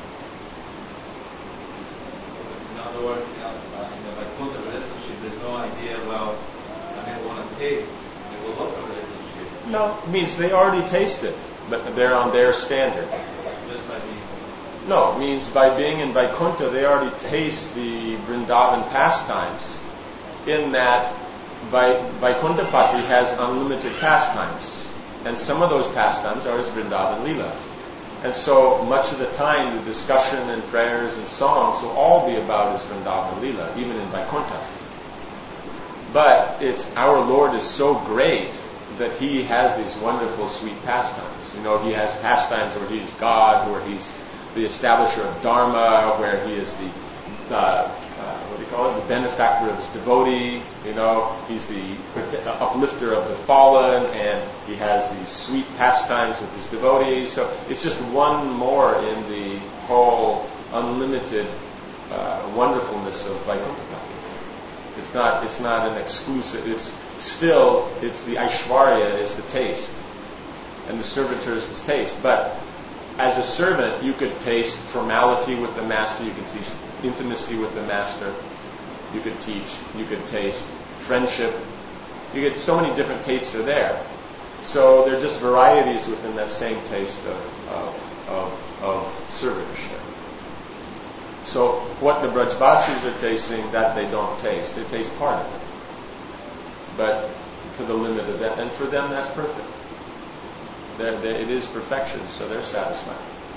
In other words, in the Vaikuntha relationship, there's no idea about, I want to taste the Goloka relationship. No, it means they already taste it, but they're on their standard. Just by being. No, it means by being in Vaikuntha, they already taste the Vrindavan pastimes, in that Vaikuntapati has unlimited pastimes. And some of those pastimes are his Vrindavan Leela. And so much of the time, the discussion and prayers and songs will all be about his Vrindavan Leela, even in Vaikuntha. But it's our Lord is so great that He has these wonderful, sweet pastimes. He has pastimes where He's God, where He's the establisher of Dharma, where He is the the benefactor of His devotee. He's the uplifter of the fallen, and He has these sweet pastimes with His devotees. So it's just one more in the whole unlimited wonderfulness of Vaikuntha. It's not an exclusive. It's the Aishwarya is the taste, and the servitor is the taste. But as a servant, you could taste formality with the master, you could taste intimacy with the master, you could taste friendship. You get so many different tastes are there. So they're just varieties within that same taste of servitorship. So what the Brajbasis are tasting, that they don't taste. They taste part of it. But to the limit of that. And for them, that's perfect. It is perfection, so they're satisfied.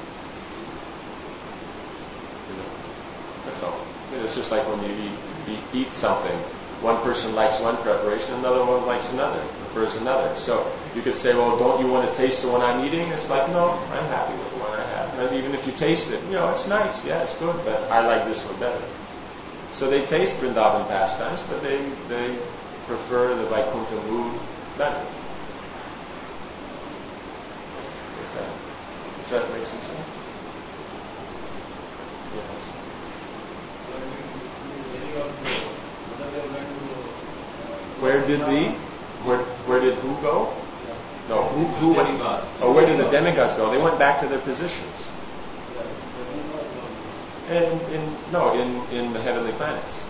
That's all. It's just like when you eat something. One person likes one preparation, another one likes another, prefers another. So you could say, well, don't you want to taste the one I'm eating? It's like, no, I'm happy with the one I have. And even if you taste it, it's nice, yeah, it's good, but I like this one better. So they taste Vrindavan pastimes, but they prefer the Vaikuntha mood better. Does that make some sense? Yes. Where did who go? No, who went? Oh, where did the demigods go? They went back to their positions. In the heavenly planets.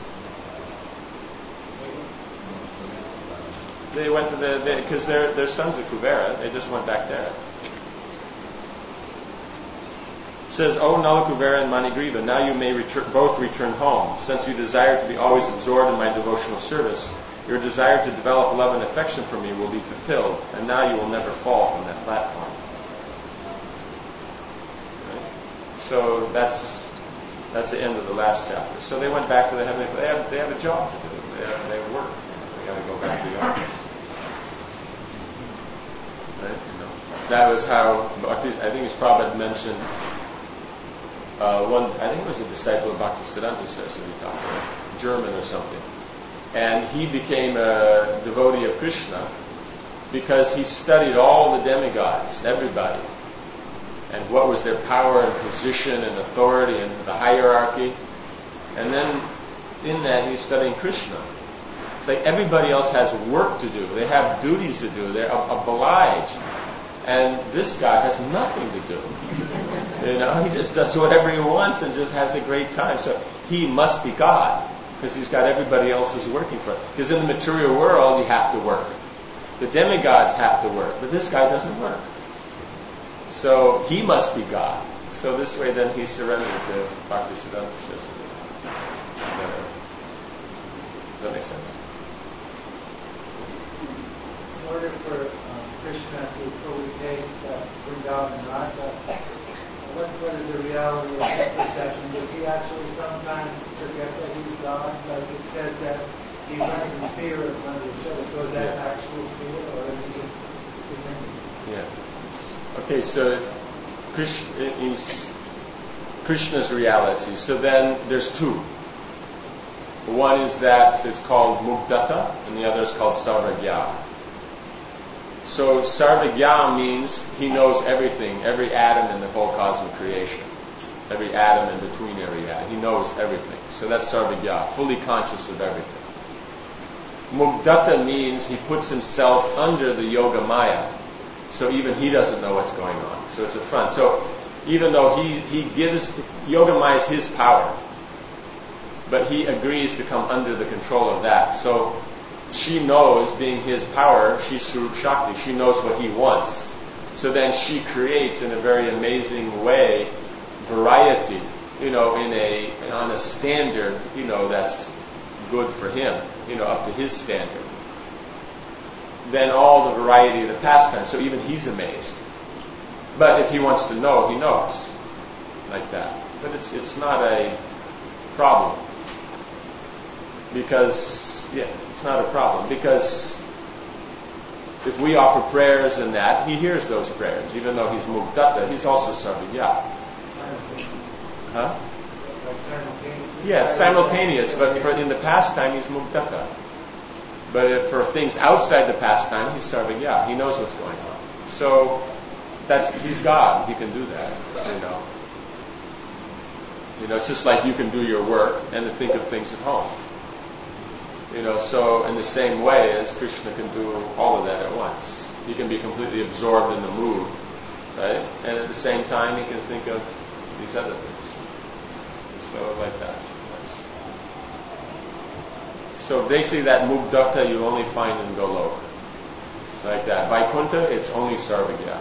They went to because they're sons of Kuvera. They just went back there. It says, O Nala Kuvera and Manigriva, now you may both return home. Since you desire to be always absorbed in my devotional service, your desire to develop love and affection for me will be fulfilled, and now you will never fall from that platform. Right? So that's the end of the last chapter. So they went back to the heavenly. They have a job to do. They have work. They got to go back to the office. Right? That was how I think it's Prabhupada mentioned. I think it was a disciple of Bhaktisiddhanta Saraswati Thakur, German or something. And he became a devotee of Krishna because he studied all the demigods, everybody, and what was their power and position and authority and the hierarchy. And then in that he's studying Krishna. It's like everybody else has work to do. They have duties to do. They're obliged. And this guy has nothing to do. He just does whatever he wants and just has a great time. So he must be God because he's got everybody else who's working for him. Because in the material world, you have to work. The demigods have to work, but this guy doesn't work. So he must be God. So this way, then he surrendered to Bhaktisiddhanta Saraswati. Does that make sense? In order for Krishna to fully taste Vrindavan and Rasa, what is the reality of his perception? Does he actually sometimes forget that he's God? Like it says that he runs in fear of one of the shows. So is that actual fear, or is he just pretending? Yeah. Okay, so Krishna is Krishna's reality. So then there's two. One is that is called Mugdata, and the other is called Sarvagya. So Sarvagya means he knows everything, every atom in the whole cosmic creation, every atom in between every atom. He knows everything. So that's Sarvagya, fully conscious of everything. Mugdata means he puts himself under the Yoga Maya, so even he doesn't know what's going on. So it's a front. So even though he gives, Yoga Maya is his power, but he agrees to come under the control of that. So she knows, being his power, she's Swarup Shakti, she knows what he wants. So then she creates in a very amazing way variety, on a standard, that's good for him, up to his standard. Then all the variety of the pastime, so even he's amazed. But if he wants to know, he knows, like that. But it's not a problem. Because, it's not a problem. Because if we offer prayers and that, he hears those prayers. Even though he's Mugdata, he's also Sarvagya. Huh? Like simultaneous. Yeah, it's simultaneous, but in the pastime he's Mugdata. But for things outside the pastime, he's Sarvagya. He knows what's going on. So he's God. He can do that. It's just like you can do your work and to think of things at home. So in the same way as Krishna can do all of that at once. He can be completely absorbed in the mood, right? And at the same time, he can think of these other things. So like that. So basically that Mugdata you only find in Golok. Like that. Vaikuntha, it's only Sarvagya.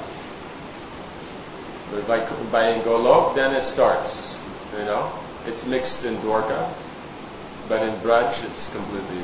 But by in Golok, then it starts. It's mixed in Dwarka. But in Braj, it's completely...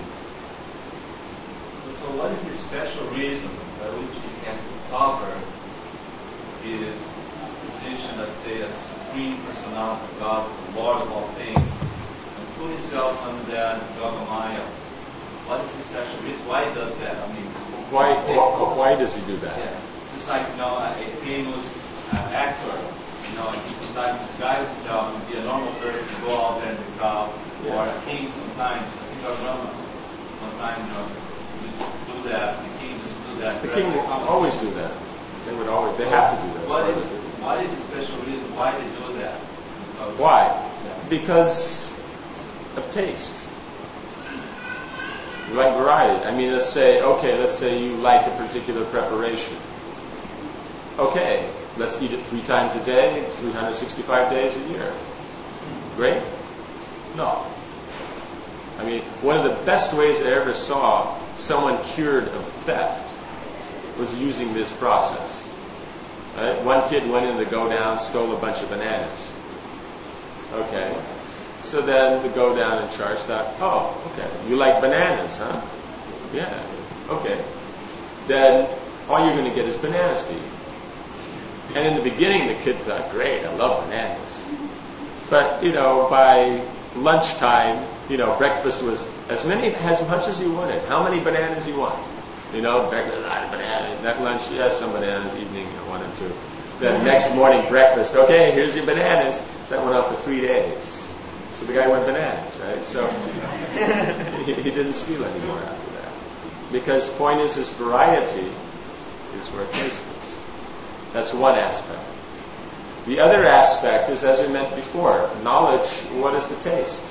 So what is the special reason by which he has to cover his position, let's say, as Supreme Personality of God, the Lord of all things, and put himself under that Yoga Maya? What is the special reason? Why he does that? Why does he do that? Yeah. Just like, a famous actor, he sometimes disguises himself and be a normal person, go out there in the crowd. Or a king sometimes. I think our Brahma sometimes used to do that. The king used to do that. The king will always do that. They have to do that. What is the special reason why they do that? Why? Because of taste. You like variety. Let's say you like a particular preparation. Okay, let's eat it 3 times a day, 365 days a year. Great? No. One of the best ways I ever saw someone cured of theft was using this process. Right? One kid went in the go-down, stole a bunch of bananas. Okay. So then the go-down in charge thought, okay, you like bananas, huh? Yeah. Okay. Then all you're going to get is bananas to eat. And in the beginning, the kid thought, great, I love bananas. But, by lunchtime, breakfast was as much as he wanted. How many bananas you want? Breakfast, bananas. That lunch, some bananas. Evening, 1 and 2. Then next morning, breakfast. Okay, here's your bananas. So that went on for 3 days. So the guy went bananas, right? So he didn't steal anymore after that. Because the point is, this variety is where taste is. That's one aspect. The other aspect is, as we meant before, knowledge. What is the taste?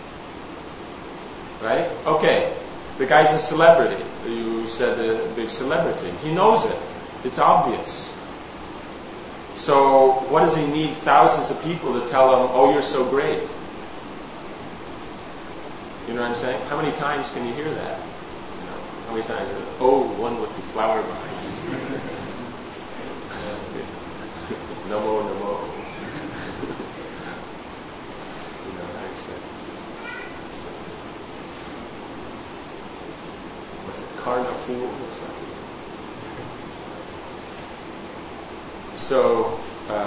Right? Okay, the guy's a celebrity. You said a big celebrity. He knows it. It's obvious. So what does he need thousands of people to tell him, oh, you're so great? You know what I'm saying? How many times can you hear that? How many times? Oh, one with the flower behind his ear. Namo, namo. What's it? Carnivore or something. So,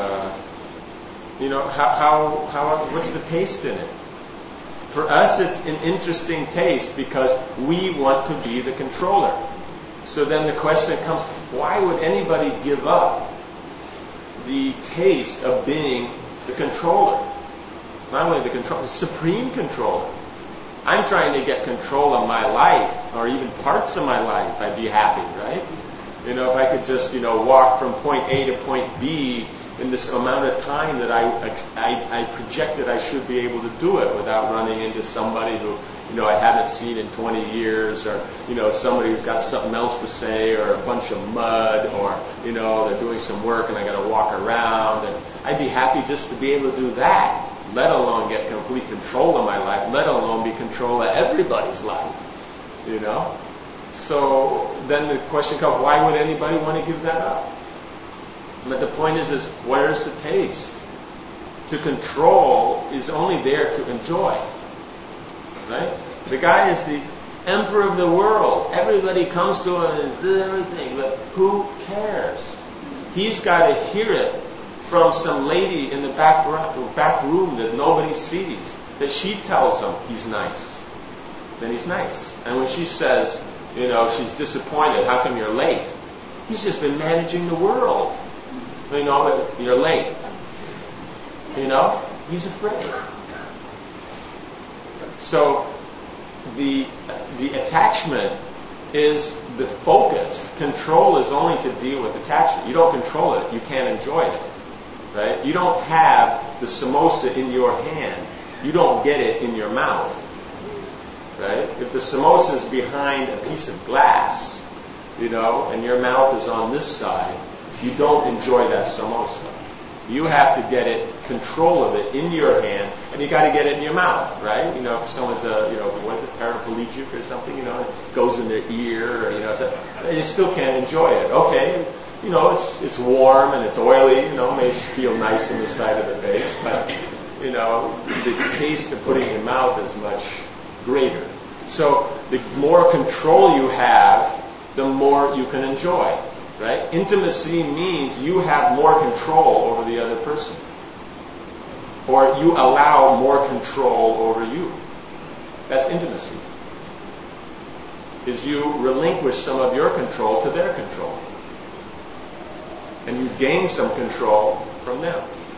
what's the taste in it? For us, it's an interesting taste because we want to be the controller. So then the question comes, why would anybody give up the taste of being the controller. Not only the controller, the supreme controller. I'm trying to get control of my life, or even parts of my life. I'd be happy, right? If I could just, walk from point A to point B in this amount of time that I projected I should be able to do it without running into somebody who, I haven't seen in 20 years, or, somebody who's got something else to say, or a bunch of mud, or, they're doing some work and I got to walk around. And I'd be happy just to be able to do that, let alone get complete control of my life, let alone be control of everybody's life, So then the question comes, why would anybody want to give that up? But the point is where's the taste? To control is only there to enjoy. Right? The guy is the emperor of the world. Everybody comes to him and does everything, but who cares? He's got to hear it from some lady in the back room that nobody sees, that she tells him he's nice. Then he's nice. And when she says, she's disappointed, how come you're late? He's just been managing the world. You're late. He's afraid. So the attachment is the focus. Control is only to deal with attachment. You don't control it, you can't enjoy it. Right? You don't have the samosa in your hand. You don't get it in your mouth. Right? If the samosa is behind a piece of glass, and your mouth is on this side, you don't enjoy that samosa. You have to get it, control of it in your hand, and you got to get it in your mouth, right? If someone's paraplegic or something, it goes in their ear, or so you still can't enjoy it. Okay, it's warm and it's oily, may feel nice in the side of the face, but the taste of putting it in your mouth is much greater. So the more control you have, the more you can enjoy. Right? Intimacy means you have more control over the other person. Or you allow more control over you. That's intimacy. Is you relinquish some of your control to their control. And you gain some control from them.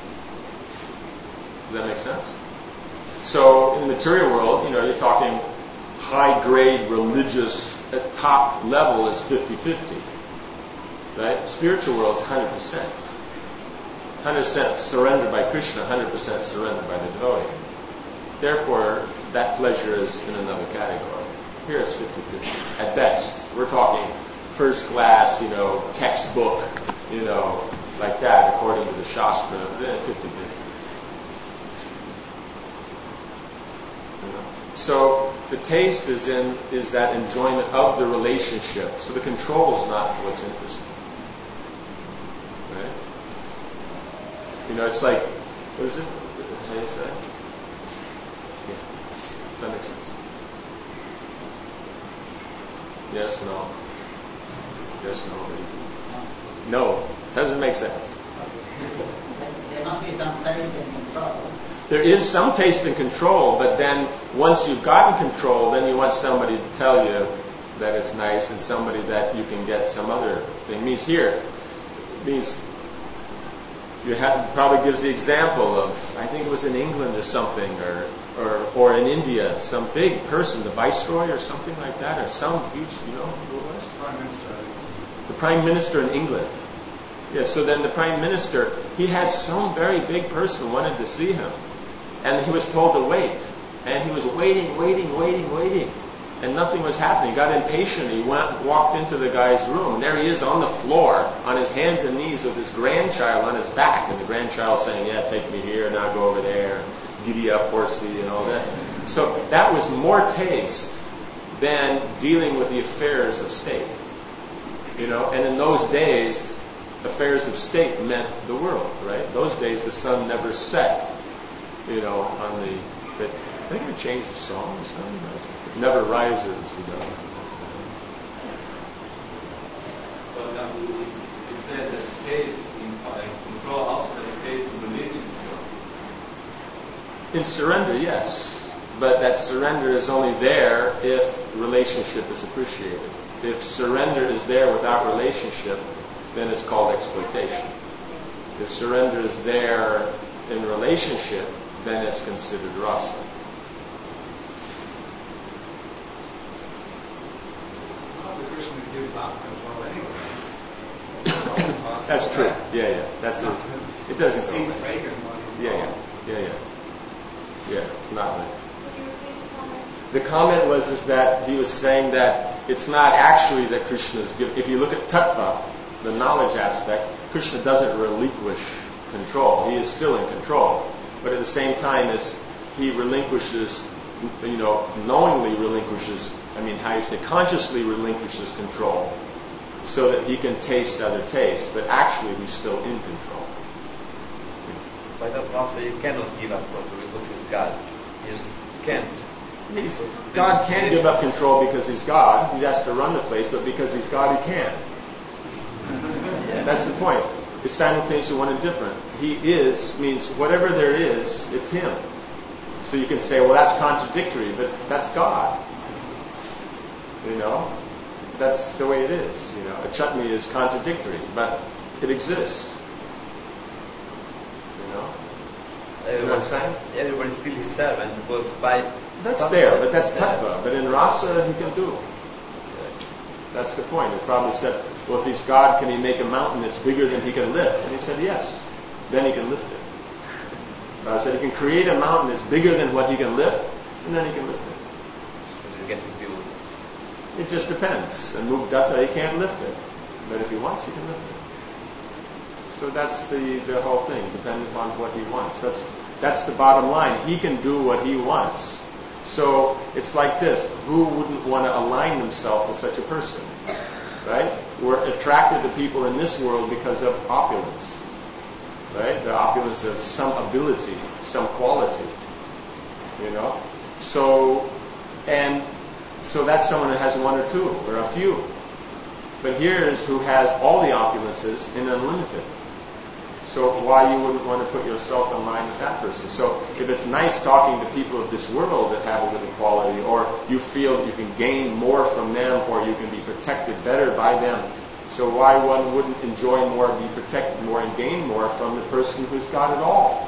Does that make sense? So in the material world, you're talking high-grade religious, at top level is 50-50. Right? Spiritual world is 100%. 100% surrendered by Krishna, 100% surrendered by the devotee. Therefore, that pleasure is in another category. Here it's 50-50. At best, we're talking first class, textbook, like that, according to the Shastra, 50-50. So the taste is that enjoyment of the relationship. So the control is not what's interesting. Right? It's like, what is it? How do you say? Yeah. Does that make sense? Yes, no. Yes, no. No. Doesn't make sense. There must be some taste and control. There is some taste and control, but then once you've gotten control, then you want somebody to tell you that it's nice, and somebody that you can get some other thing. Means you probably gives the example of, I think it was in England or something, or in India, some big person, the viceroy or something like that, or some huge, who it was? Prime Minister. The Prime Minister in England. Yeah, so then the Prime Minister, he had some very big person wanted to see him. And he was told to wait. And he was waiting. And nothing was happening. He got impatient. He walked into the guy's room. There he is on the floor, on his hands and knees with his grandchild on his back. And the grandchild saying, yeah, take me here, now go over there. Giddy up, horsey, and all that. So that was more taste than dealing with the affairs of state. And in those days, affairs of state meant the world, right? Those days the sun never set, on the... But they're going to change the song or something. It never rises, But it's that there's taste in control, also there's taste in releasing control. In surrender, yes. But that surrender is only there if relationship is appreciated. If surrender is there without relationship, then it's called exploitation. If surrender is there in relationship, then it's considered rasa. Krishna gives up control anyway. That's true. Yeah. That's it. It doesn't go Seems away. vacant. Yeah. It's not like. The comment was is that he was saying that it's not actually that Krishna is giving. If you look at tattva, the knowledge aspect, Krishna doesn't relinquish control. He is still in control, but at the same time, as he relinquishes, knowingly relinquishes. Consciously relinquishes control, so that he can taste other tastes, but actually he's still in control. By that rasa, you cannot give up control because he's God. You just can't. God can give up control because he's God. He has to run the place, but because he's God, he can. That's the point. It's simultaneously one and different. He is means whatever there is, it's him. So you can say, well, that's contradictory, but that's God. That's the way it is. A chutney is contradictory, but it exists. You know what I'm saying? Everybody is still his servant because by that's there, but that's tattva. But in rasa, he can do. That's the point. The Prabhupada said, well, if he's God, can he make a mountain that's bigger than he can lift? And he said, yes. Then he can lift it. Prabhupada said, he can create a mountain that's bigger than what he can lift, and then he can lift it. It just depends. And Mugdata, he can't lift it. But if he wants, he can lift it. So that's the whole thing, depending upon what he wants. That's the bottom line. He can do what he wants. So it's like this. Who wouldn't want to align themselves with such a person? Right? We're attracted to people in this world because of opulence. Right? The opulence of some ability, some quality. So that's someone who has one or two, or a few. But here's who has all the opulences in unlimited. So why you wouldn't want to put yourself in line with that person? So if it's nice talking to people of this world that have a little quality, or you feel you can gain more from them, or you can be protected better by them, so why one wouldn't enjoy more, be protected more, and gain more from the person who's got it all?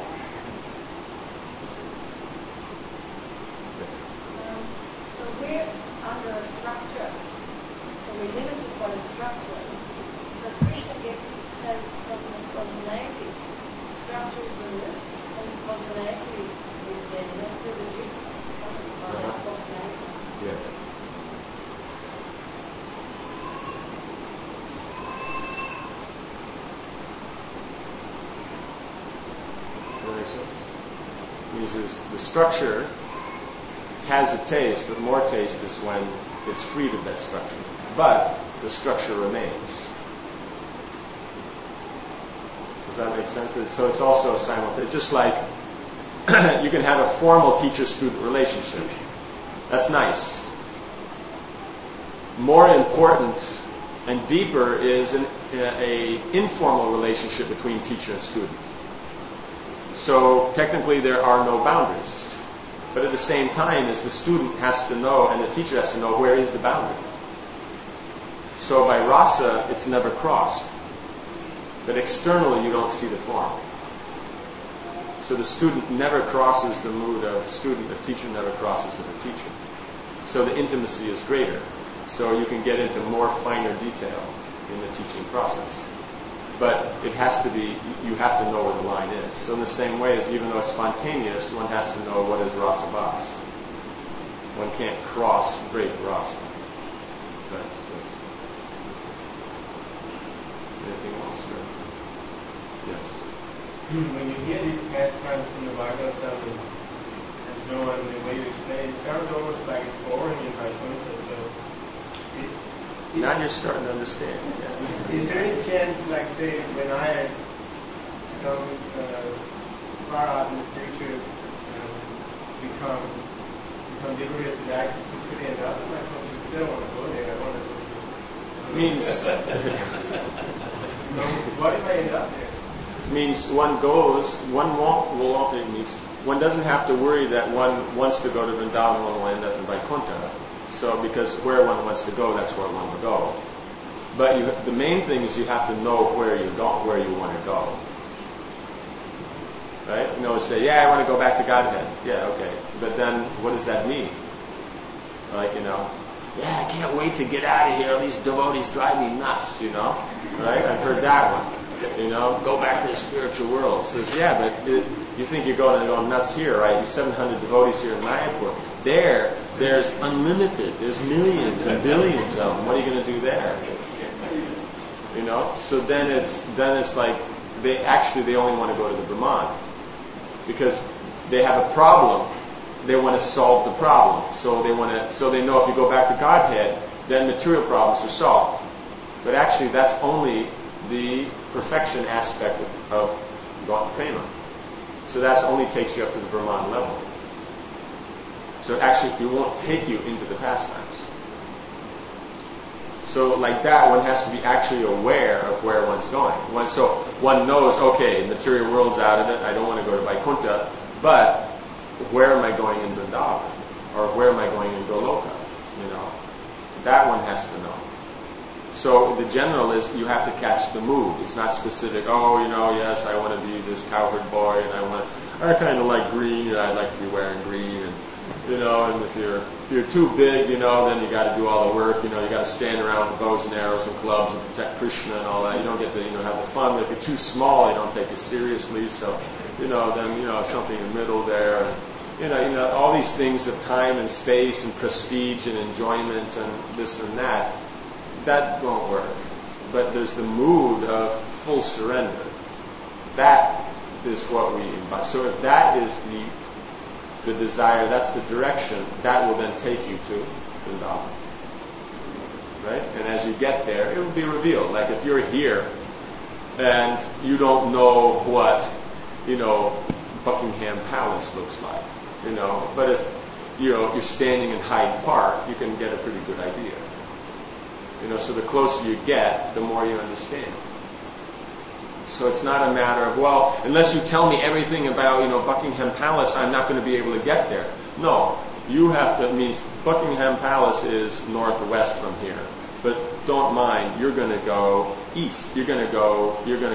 We're limited by the structure. So Krishna gets his taste from the spontaneity. The structure is removed and the spontaneity is there. And that's where the juice comes by that spontaneity. Yes. Does that make sense? Means the structure has a taste, but more taste is when it's freed of that structure. But the structure remains. Does that make sense? So it's also simultaneous. Just like you can have a formal teacher-student relationship. That's nice. More important and deeper is an informal relationship between teacher and student. So technically there are no boundaries. But at the same time, as the student has to know and the teacher has to know where is the boundary. So by rasa, it's never crossed. But externally, you don't see the form. So the student never crosses the mood of student, the teacher never crosses of the teacher. So the intimacy is greater. So you can get into more finer detail in the teaching process. But it has to be, you have to know where the line is. So in the same way as even though it's spontaneous, one has to know what is rasa bhas. One can't cross great rasa. That's anything else? Or? Yes. When you hear these pastimes from the Bhagavatam and so on, the way you explain it sounds almost like it's boring in Vaikuntha. So now you're starting to understand. Yeah. Is there any chance, like say, when I had some far out in the future become liberated, that I could end up in Vaikuntha? I don't want to go there. I want to go to Means what if I end up there? Means one goes, one won't, it means one doesn't have to worry that one wants to go to Vrindavan, one will end up in Vaikuntha. So because where one wants to go, that's where one will go. But the main thing is you have to know where you want to go. Right? say, yeah, I want to go back to Godhead. Yeah, okay. But then what does that mean? Like, yeah, I can't wait to get out of here. These devotees drive me nuts, right? I've heard that one. Go back to the spiritual world. Says, yeah, but you think you're going to go nuts here, right? There's 700 devotees here in Mayapur. There's unlimited. There's millions and billions of them. What are you going to do there? So then it's like they only want to go to the Brahman because they have a problem. They want to solve the problem. So they know if you go back to Godhead, then material problems are solved. But actually, that's only the perfection aspect of Bhakti Prema. So that only takes you up to the Brahman level. So actually, it won't take you into the pastimes. So like that, one has to be actually aware of where one's going. So one knows, okay, material world's out of it. I don't want to go to Vaikuntha, but where am I going in Vrindavan? Or where am I going in Goloka? That one has to know. So the general is you have to catch the mood. It's not specific. Yes, I want to be this cowherd boy, and I kind of like green, and I'd like to be wearing green, and and if you're too big, then you got to do all the work. You got to stand around with bows and arrows and clubs and protect Krishna and all that. You don't get to have the fun. But if you're too small, they don't take you seriously. So then something in the middle there. And, all these things of time and space and prestige and enjoyment and this and that. That won't work. But there's the mood of full surrender. That is what we embody. So if that is the desire, that's the direction, that will then take you to Vrindavan. Right? And as you get there, it will be revealed. Like if you're here and you don't know what, Buckingham Palace looks like, but if, you're standing in Hyde Park, you can get a pretty good idea. So the closer you get, the more you understand. So it's not a matter of, well, unless you tell me everything about, Buckingham Palace, I'm not going to be able to get there. No, you have to, it means Buckingham Palace is northwest from here. But don't mind, you're going to go east. You're going to go,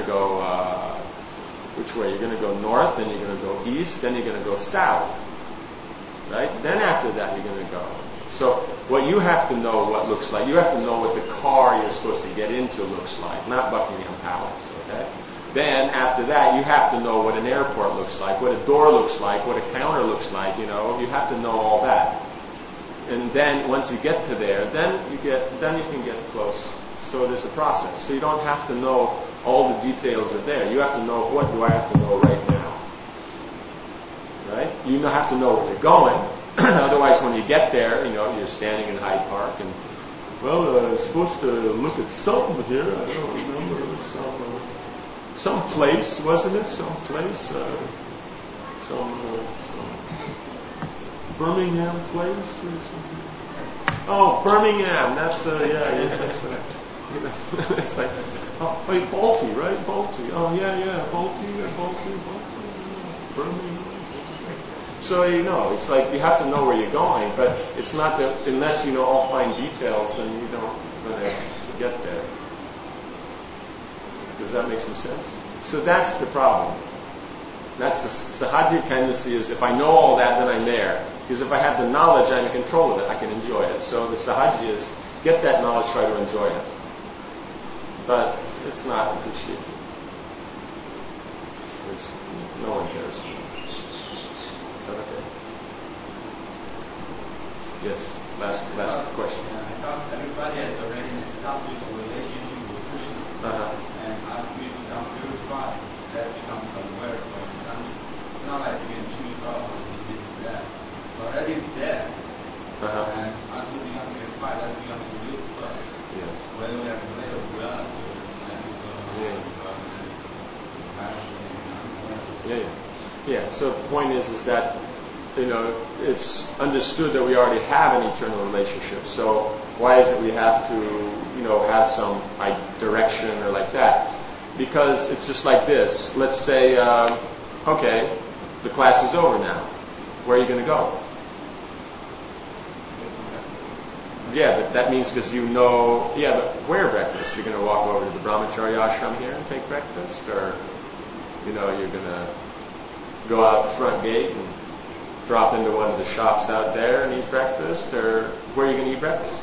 which way? You're going to go north, then you're going to go east, then you're going to go south. Right? Then after that, you're going to go. So what you have to know what looks like, you have to know what the car you're supposed to get into looks like, not Buckingham Palace, okay? Then after that, you have to know what an airport looks like, what a door looks like, what a counter looks like, you have to know all that. And then once you get to there, then you can get close. So there's a process. So you don't have to know all the details are there. You have to know, what do I have to know right now? Right? You have to know where you're going. Otherwise, when you get there, you're standing in Hyde Park and, I was supposed to look at something here. I don't remember. It was some place, wasn't it? Some place, some Birmingham place or something. Oh, Birmingham. That's It's like, wait, Balti, right? Balti. Oh, yeah, Balti, Birmingham. So it's like you have to know where you're going, but it's not that unless you know all fine details, then you don't going to get there. Does that make some sense? So that's the problem. That's the sahaja tendency is if I know all that, then I'm there. Because if I have the knowledge, I'm in control of it. I can enjoy it. So the sahaja is get that knowledge, try to enjoy it. But it's not appreciated. No one cares. Okay. Yes, last question. I thought everybody has already established a relationship with Krishna. And as we become purified, that becomes aware of what we've done. It's not like we can choose, we did that. But that is there. And as we become purified, that becomes real to us. Yes. Whether we have to let it go out, Yeah. So the point is that it's understood that we already have an eternal relationship. So why is it we have to have some direction or like that? Because it's just like this. Let's say, okay, the class is over now. Where are you going to go? Yeah, but that means because but where breakfast? You're going to walk over to the Brahmacharya ashram here and take breakfast? Or, you're going to go out the front gate and drop into one of the shops out there and eat breakfast, or where are you going to eat breakfast?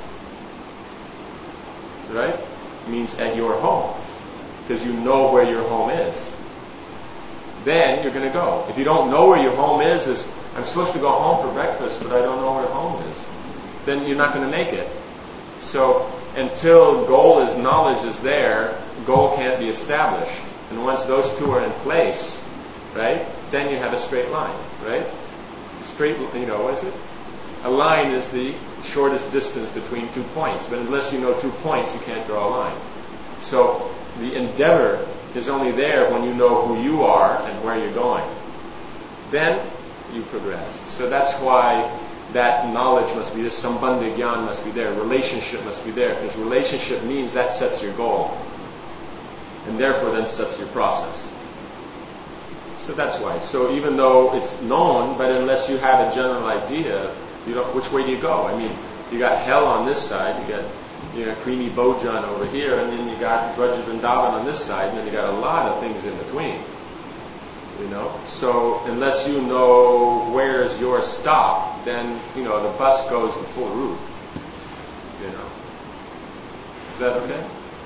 Right? It means at your home, because you know where your home is. Then you're going to go. If you don't know where your home is I'm supposed to go home for breakfast, but I don't know where home is, then you're not going to make it. So until knowledge is there, goal can't be established. And once those two are in place, right, then you have a straight line, right? Straight, what is it? A line is the shortest distance between 2 points. But unless you know 2 points, you can't draw a line. So the endeavor is only there when you know who you are and where you're going. Then you progress. So that's why that knowledge must be there. Sambandha Gyan must be there. Relationship must be there. Because relationship means that sets your goal. And therefore then sets your process. So that's why. So even though it's known, but unless you have a general idea, which way do you go? I mean, you got hell on this side, you got creamy Bojan over here, and then you got Vraja Vrindavan on this side, and then you got a lot of things in between. So unless you know where's your stop, then the bus goes the full route. Is that okay?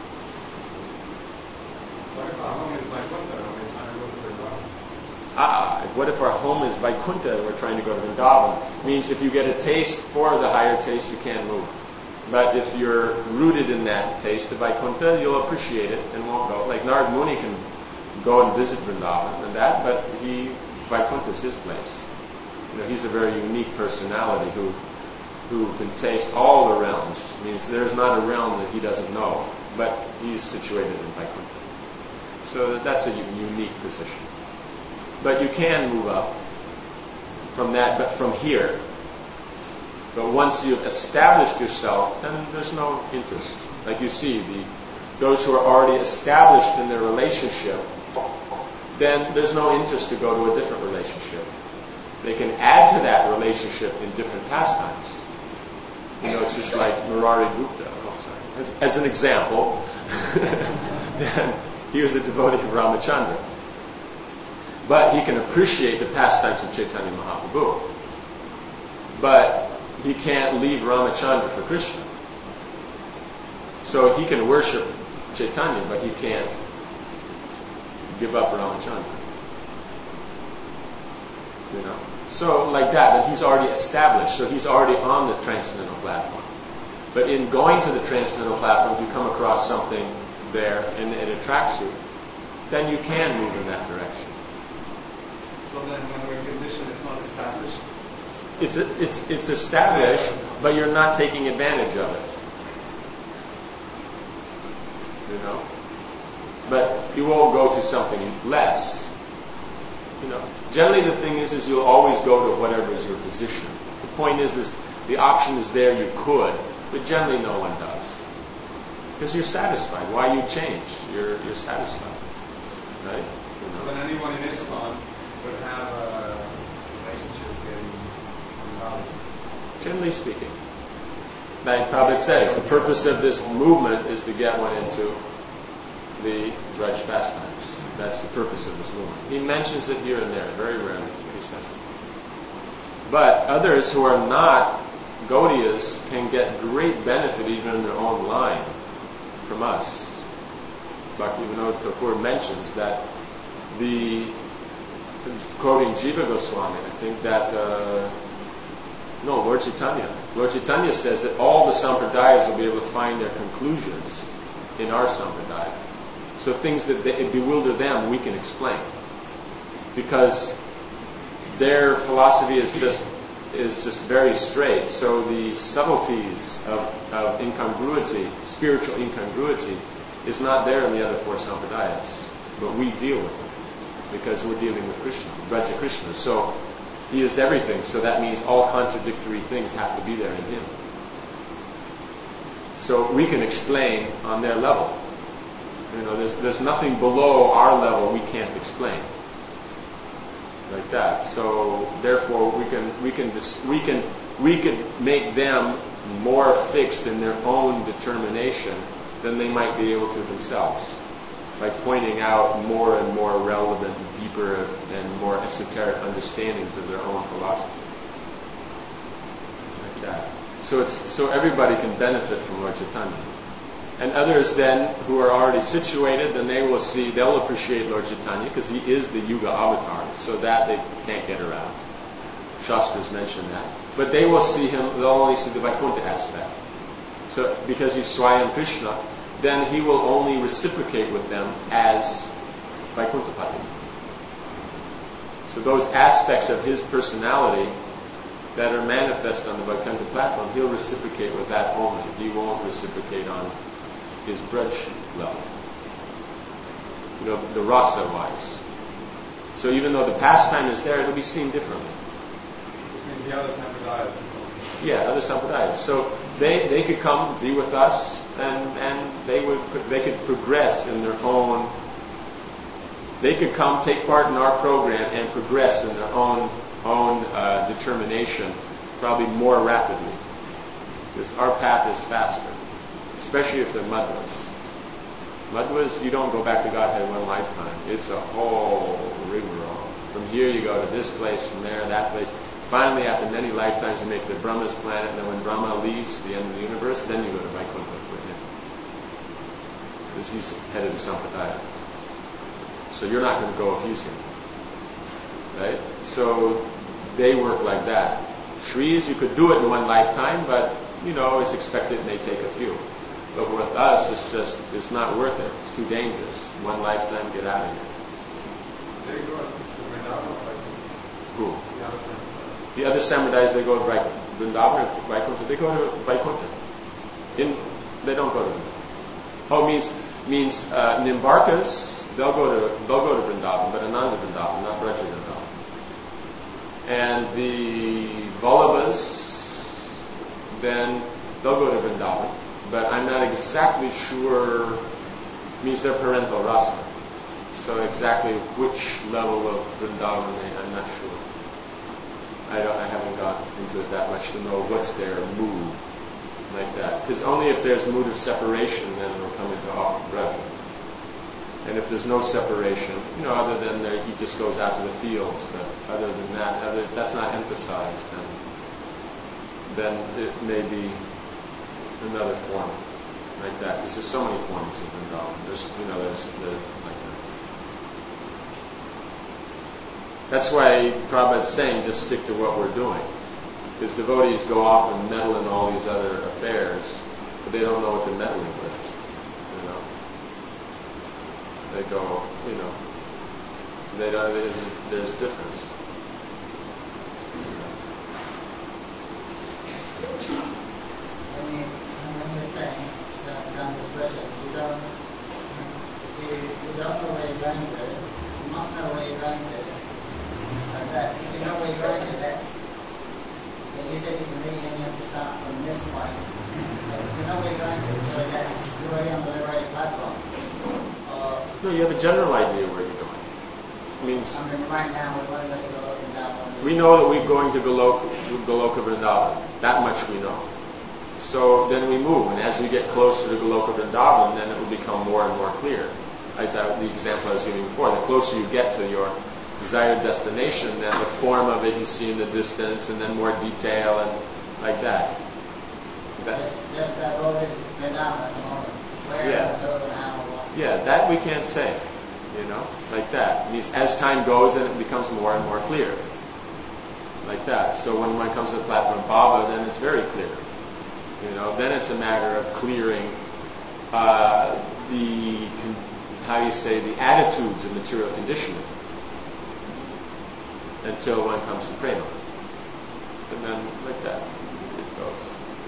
What if our home is Vaikuntha and we're trying to go to Vrindavan? Means if you get a taste for the higher taste, you can't move. But if you're rooted in that taste of Vaikuntha, you'll appreciate it and won't go. Like Narad Muni can go and visit Vrindavan and that, but Vaikuntha is his place. He's a very unique personality who can taste all the realms. Means there's not a realm that he doesn't know, but he's situated in Vaikuntha. So that's a unique position. But you can move up from that, but from here. But once you've established yourself, then there's no interest. Like you see, those who are already established in their relationship, then there's no interest to go to a different relationship. They can add to that relationship in different pastimes. It's just like Murari Gupta. As an example, he was a devotee of Ramachandra. But he can appreciate the pastimes of Chaitanya Mahaprabhu. But he can't leave Ramachandra for Krishna. So he can worship Chaitanya, but he can't give up Ramachandra. So like that, but he's already established, so he's already on the transcendental platform. But in going to the transcendental platform, if you come across something there and it attracts you, then you can move in that direction. So then when we're conditioned, it's not established? It's established, but you're not taking advantage of it. But you won't go to something less. Generally the thing is you'll always go to whatever is your position. The point is the option is there, you could, but generally no one does. Because you're satisfied. Why you change? You're satisfied. Right? So then anyone in ISKCON would have a relationship in Vrindavan? Generally speaking. Like Prabhupada says, the purpose of this movement is to get one into the Braj pastimes. That's the purpose of this movement. He mentions it here and there, very rarely he says it. But others who are not Gaudiyas can get great benefit even in their own line from us. Bhaktivinoda Thakur mentions that quoting Jiva Goswami, I think that, Lord Chaitanya. Lord Chaitanya says that all the sampradayas will be able to find their conclusions in our sampradaya. So things that bewilder them, we can explain. Because their philosophy is just very straight. So the subtleties of incongruity, spiritual incongruity, is not there in the other four sampradayas. But we deal with them. Because we're dealing with Krishna, Braja Krishna. So he is everything. So that means all contradictory things have to be there in him. So we can explain on their level. There's nothing below our level we can't explain. Like that. So therefore we can make them more fixed in their own determination than they might be able to themselves. by pointing out more and more relevant, deeper, and more esoteric understandings of their own philosophy. Like that. So everybody can benefit from Lord Chaitanya. And others then who are already situated, then they'll appreciate Lord Chaitanya because he is the Yuga avatar, so that they can't get around. Shastras mention that. But they will see him, they'll only see the Vaikuntha aspect. So because he's Swayam Krishna, then he will only reciprocate with them as Vaikuntapati. So those aspects of his personality that are manifest on the Vaikuntha platform, he'll reciprocate with that only. He won't reciprocate on his Braj level. The rasa-wise. So even though the pastime is there, it'll be seen differently. Which means the other sampradayas. Yeah, other sampradayas. So they could come be with us, and they could progress in their own. They could come take part in our program and progress in their own determination, probably more rapidly, because our path is faster, especially if they're madhvas. Madhvas, you don't go back to Godhead one lifetime. It's a whole rigmarole. From here you go to this place, from there that place. Finally, after many lifetimes, you make the Brahma's planet, and then when Brahma leaves the end of the universe, then you go to Vaikuntha with him. Because he's head of the Sampradaya. So you're not going to go if he's here. Right? So they work like that. Shris, you could do it in one lifetime, but, it's expected it may take a few. But with us, it's not worth it. It's too dangerous. One lifetime, get out of here. They go to Vrindavan, Who? the other sampradayas. The other sampradayas, they go to Vrindavan or Vaikuntha. They go to Vaikuntha. They don't go to Vrindavan. Oh, means Nimbarkas, they'll go to Vrindavan, but Ananda Vrindavan, not Braja Vrindavan. And the Vallabhas, then they'll go to Vrindavan. But I'm not exactly sure, means they're parental rasa. So exactly which level of Vrindavan, I'm not sure. I haven't got into it that much to know what's their mood like that. Because only if there's mood of separation, then it'll come into Braja. And if there's no separation, other than he just goes out to the fields, but other than that, that's not emphasized, then it may be another form like that. Because there's so many forms of Vrindavan. There's like that. That's why Prabhupada's saying just stick to what we're doing. Because devotees go off and meddle in all these other affairs, but they don't know what they're meddling with. They go, they don't, there's difference. When you're saying down this road, you don't know where you're going to, you must know where you're going to. Like that. If you know where you're going to, you said you can really only have to start from this point. So if you know where you're going to, so you're already on the right platform. No, you have a general idea where you're going. It means right now we're going to go up and down. We know that we're going to Goloka Vrindavan. That much we know. So then we move, and as we get closer to Goloka Vrindavan, then it will become more and more clear. As the example I was giving before, the closer you get to your desired destination, then the form of it you see in the distance, and then more detail and like that. Just that road is Vrindavan at the moment. Yeah, that we can't say, like that. It means as time goes, then it becomes more and more clear, like that. So when one comes to the platform of Baba, then it's very clear. Then it's a matter of clearing the attitudes of material conditioning until one comes to prema. And then like that, it goes.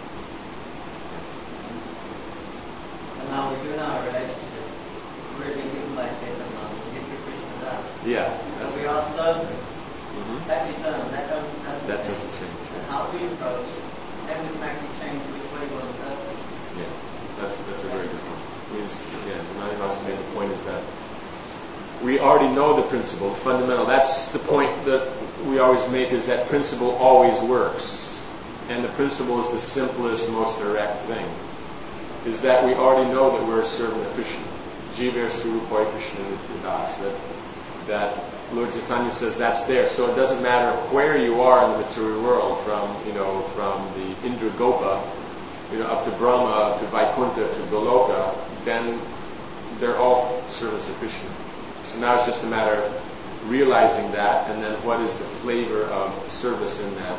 And now we do know our relationships. We're being given by Chaitanya. We give Krishna to us. Yeah. So we are servants. Mm-hmm. That's eternal. That doesn't change. And how we approach, then we can actually change which way we want to serve them. Yeah, that's a very good point. Means, Janani Vasa made the point is that we already know the principle, the fundamental. That's the point that we always make, is that principle always works. And the principle is the simplest, most direct thing. Is that we already know that we're a servant of Krishna. Jiver Surupoi Krishna Nityadas, that Lord Chaitanya says that's there. So it doesn't matter where you are in the material world, from the Indra Gopa, up to Brahma, to Vaikuntha, to Goloka, then they're all servants of Krishna. So now it's just a matter of realizing that, and then what is the flavor of service in that.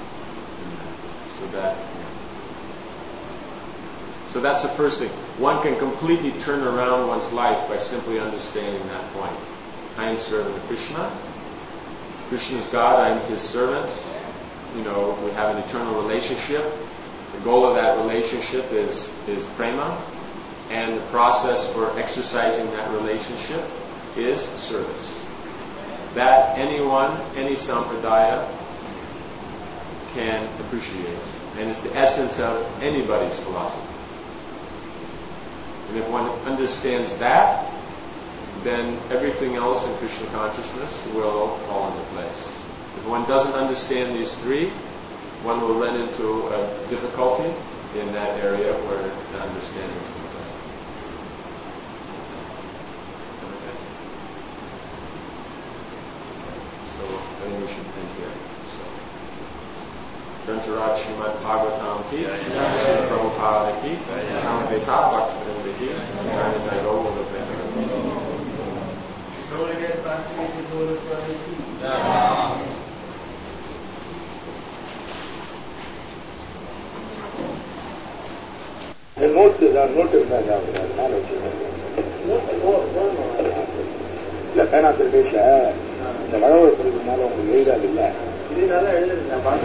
So that's the first thing. One can completely turn around one's life by simply understanding that point. I am servant of Krishna. Krishna is God. I am His servant. We have an eternal relationship. The goal of that relationship is prema, and the process for exercising that relationship is service. That anyone, any sampradaya can appreciate, and it's the essence of anybody's philosophy. And if one understands that, then everything else in Krishna consciousness will fall into place. If one doesn't understand these three, one will run into a difficulty in that area where the understanding is complete. So I think we should end here. Grantaraj Srimad Bhagavatam ki, Srila Prabhupada ki, Samveta Bhaktivinoda ki, Jnana Daigova Prema. The notes are noted by the knowledge. La pena per pesce, la parola per il malo,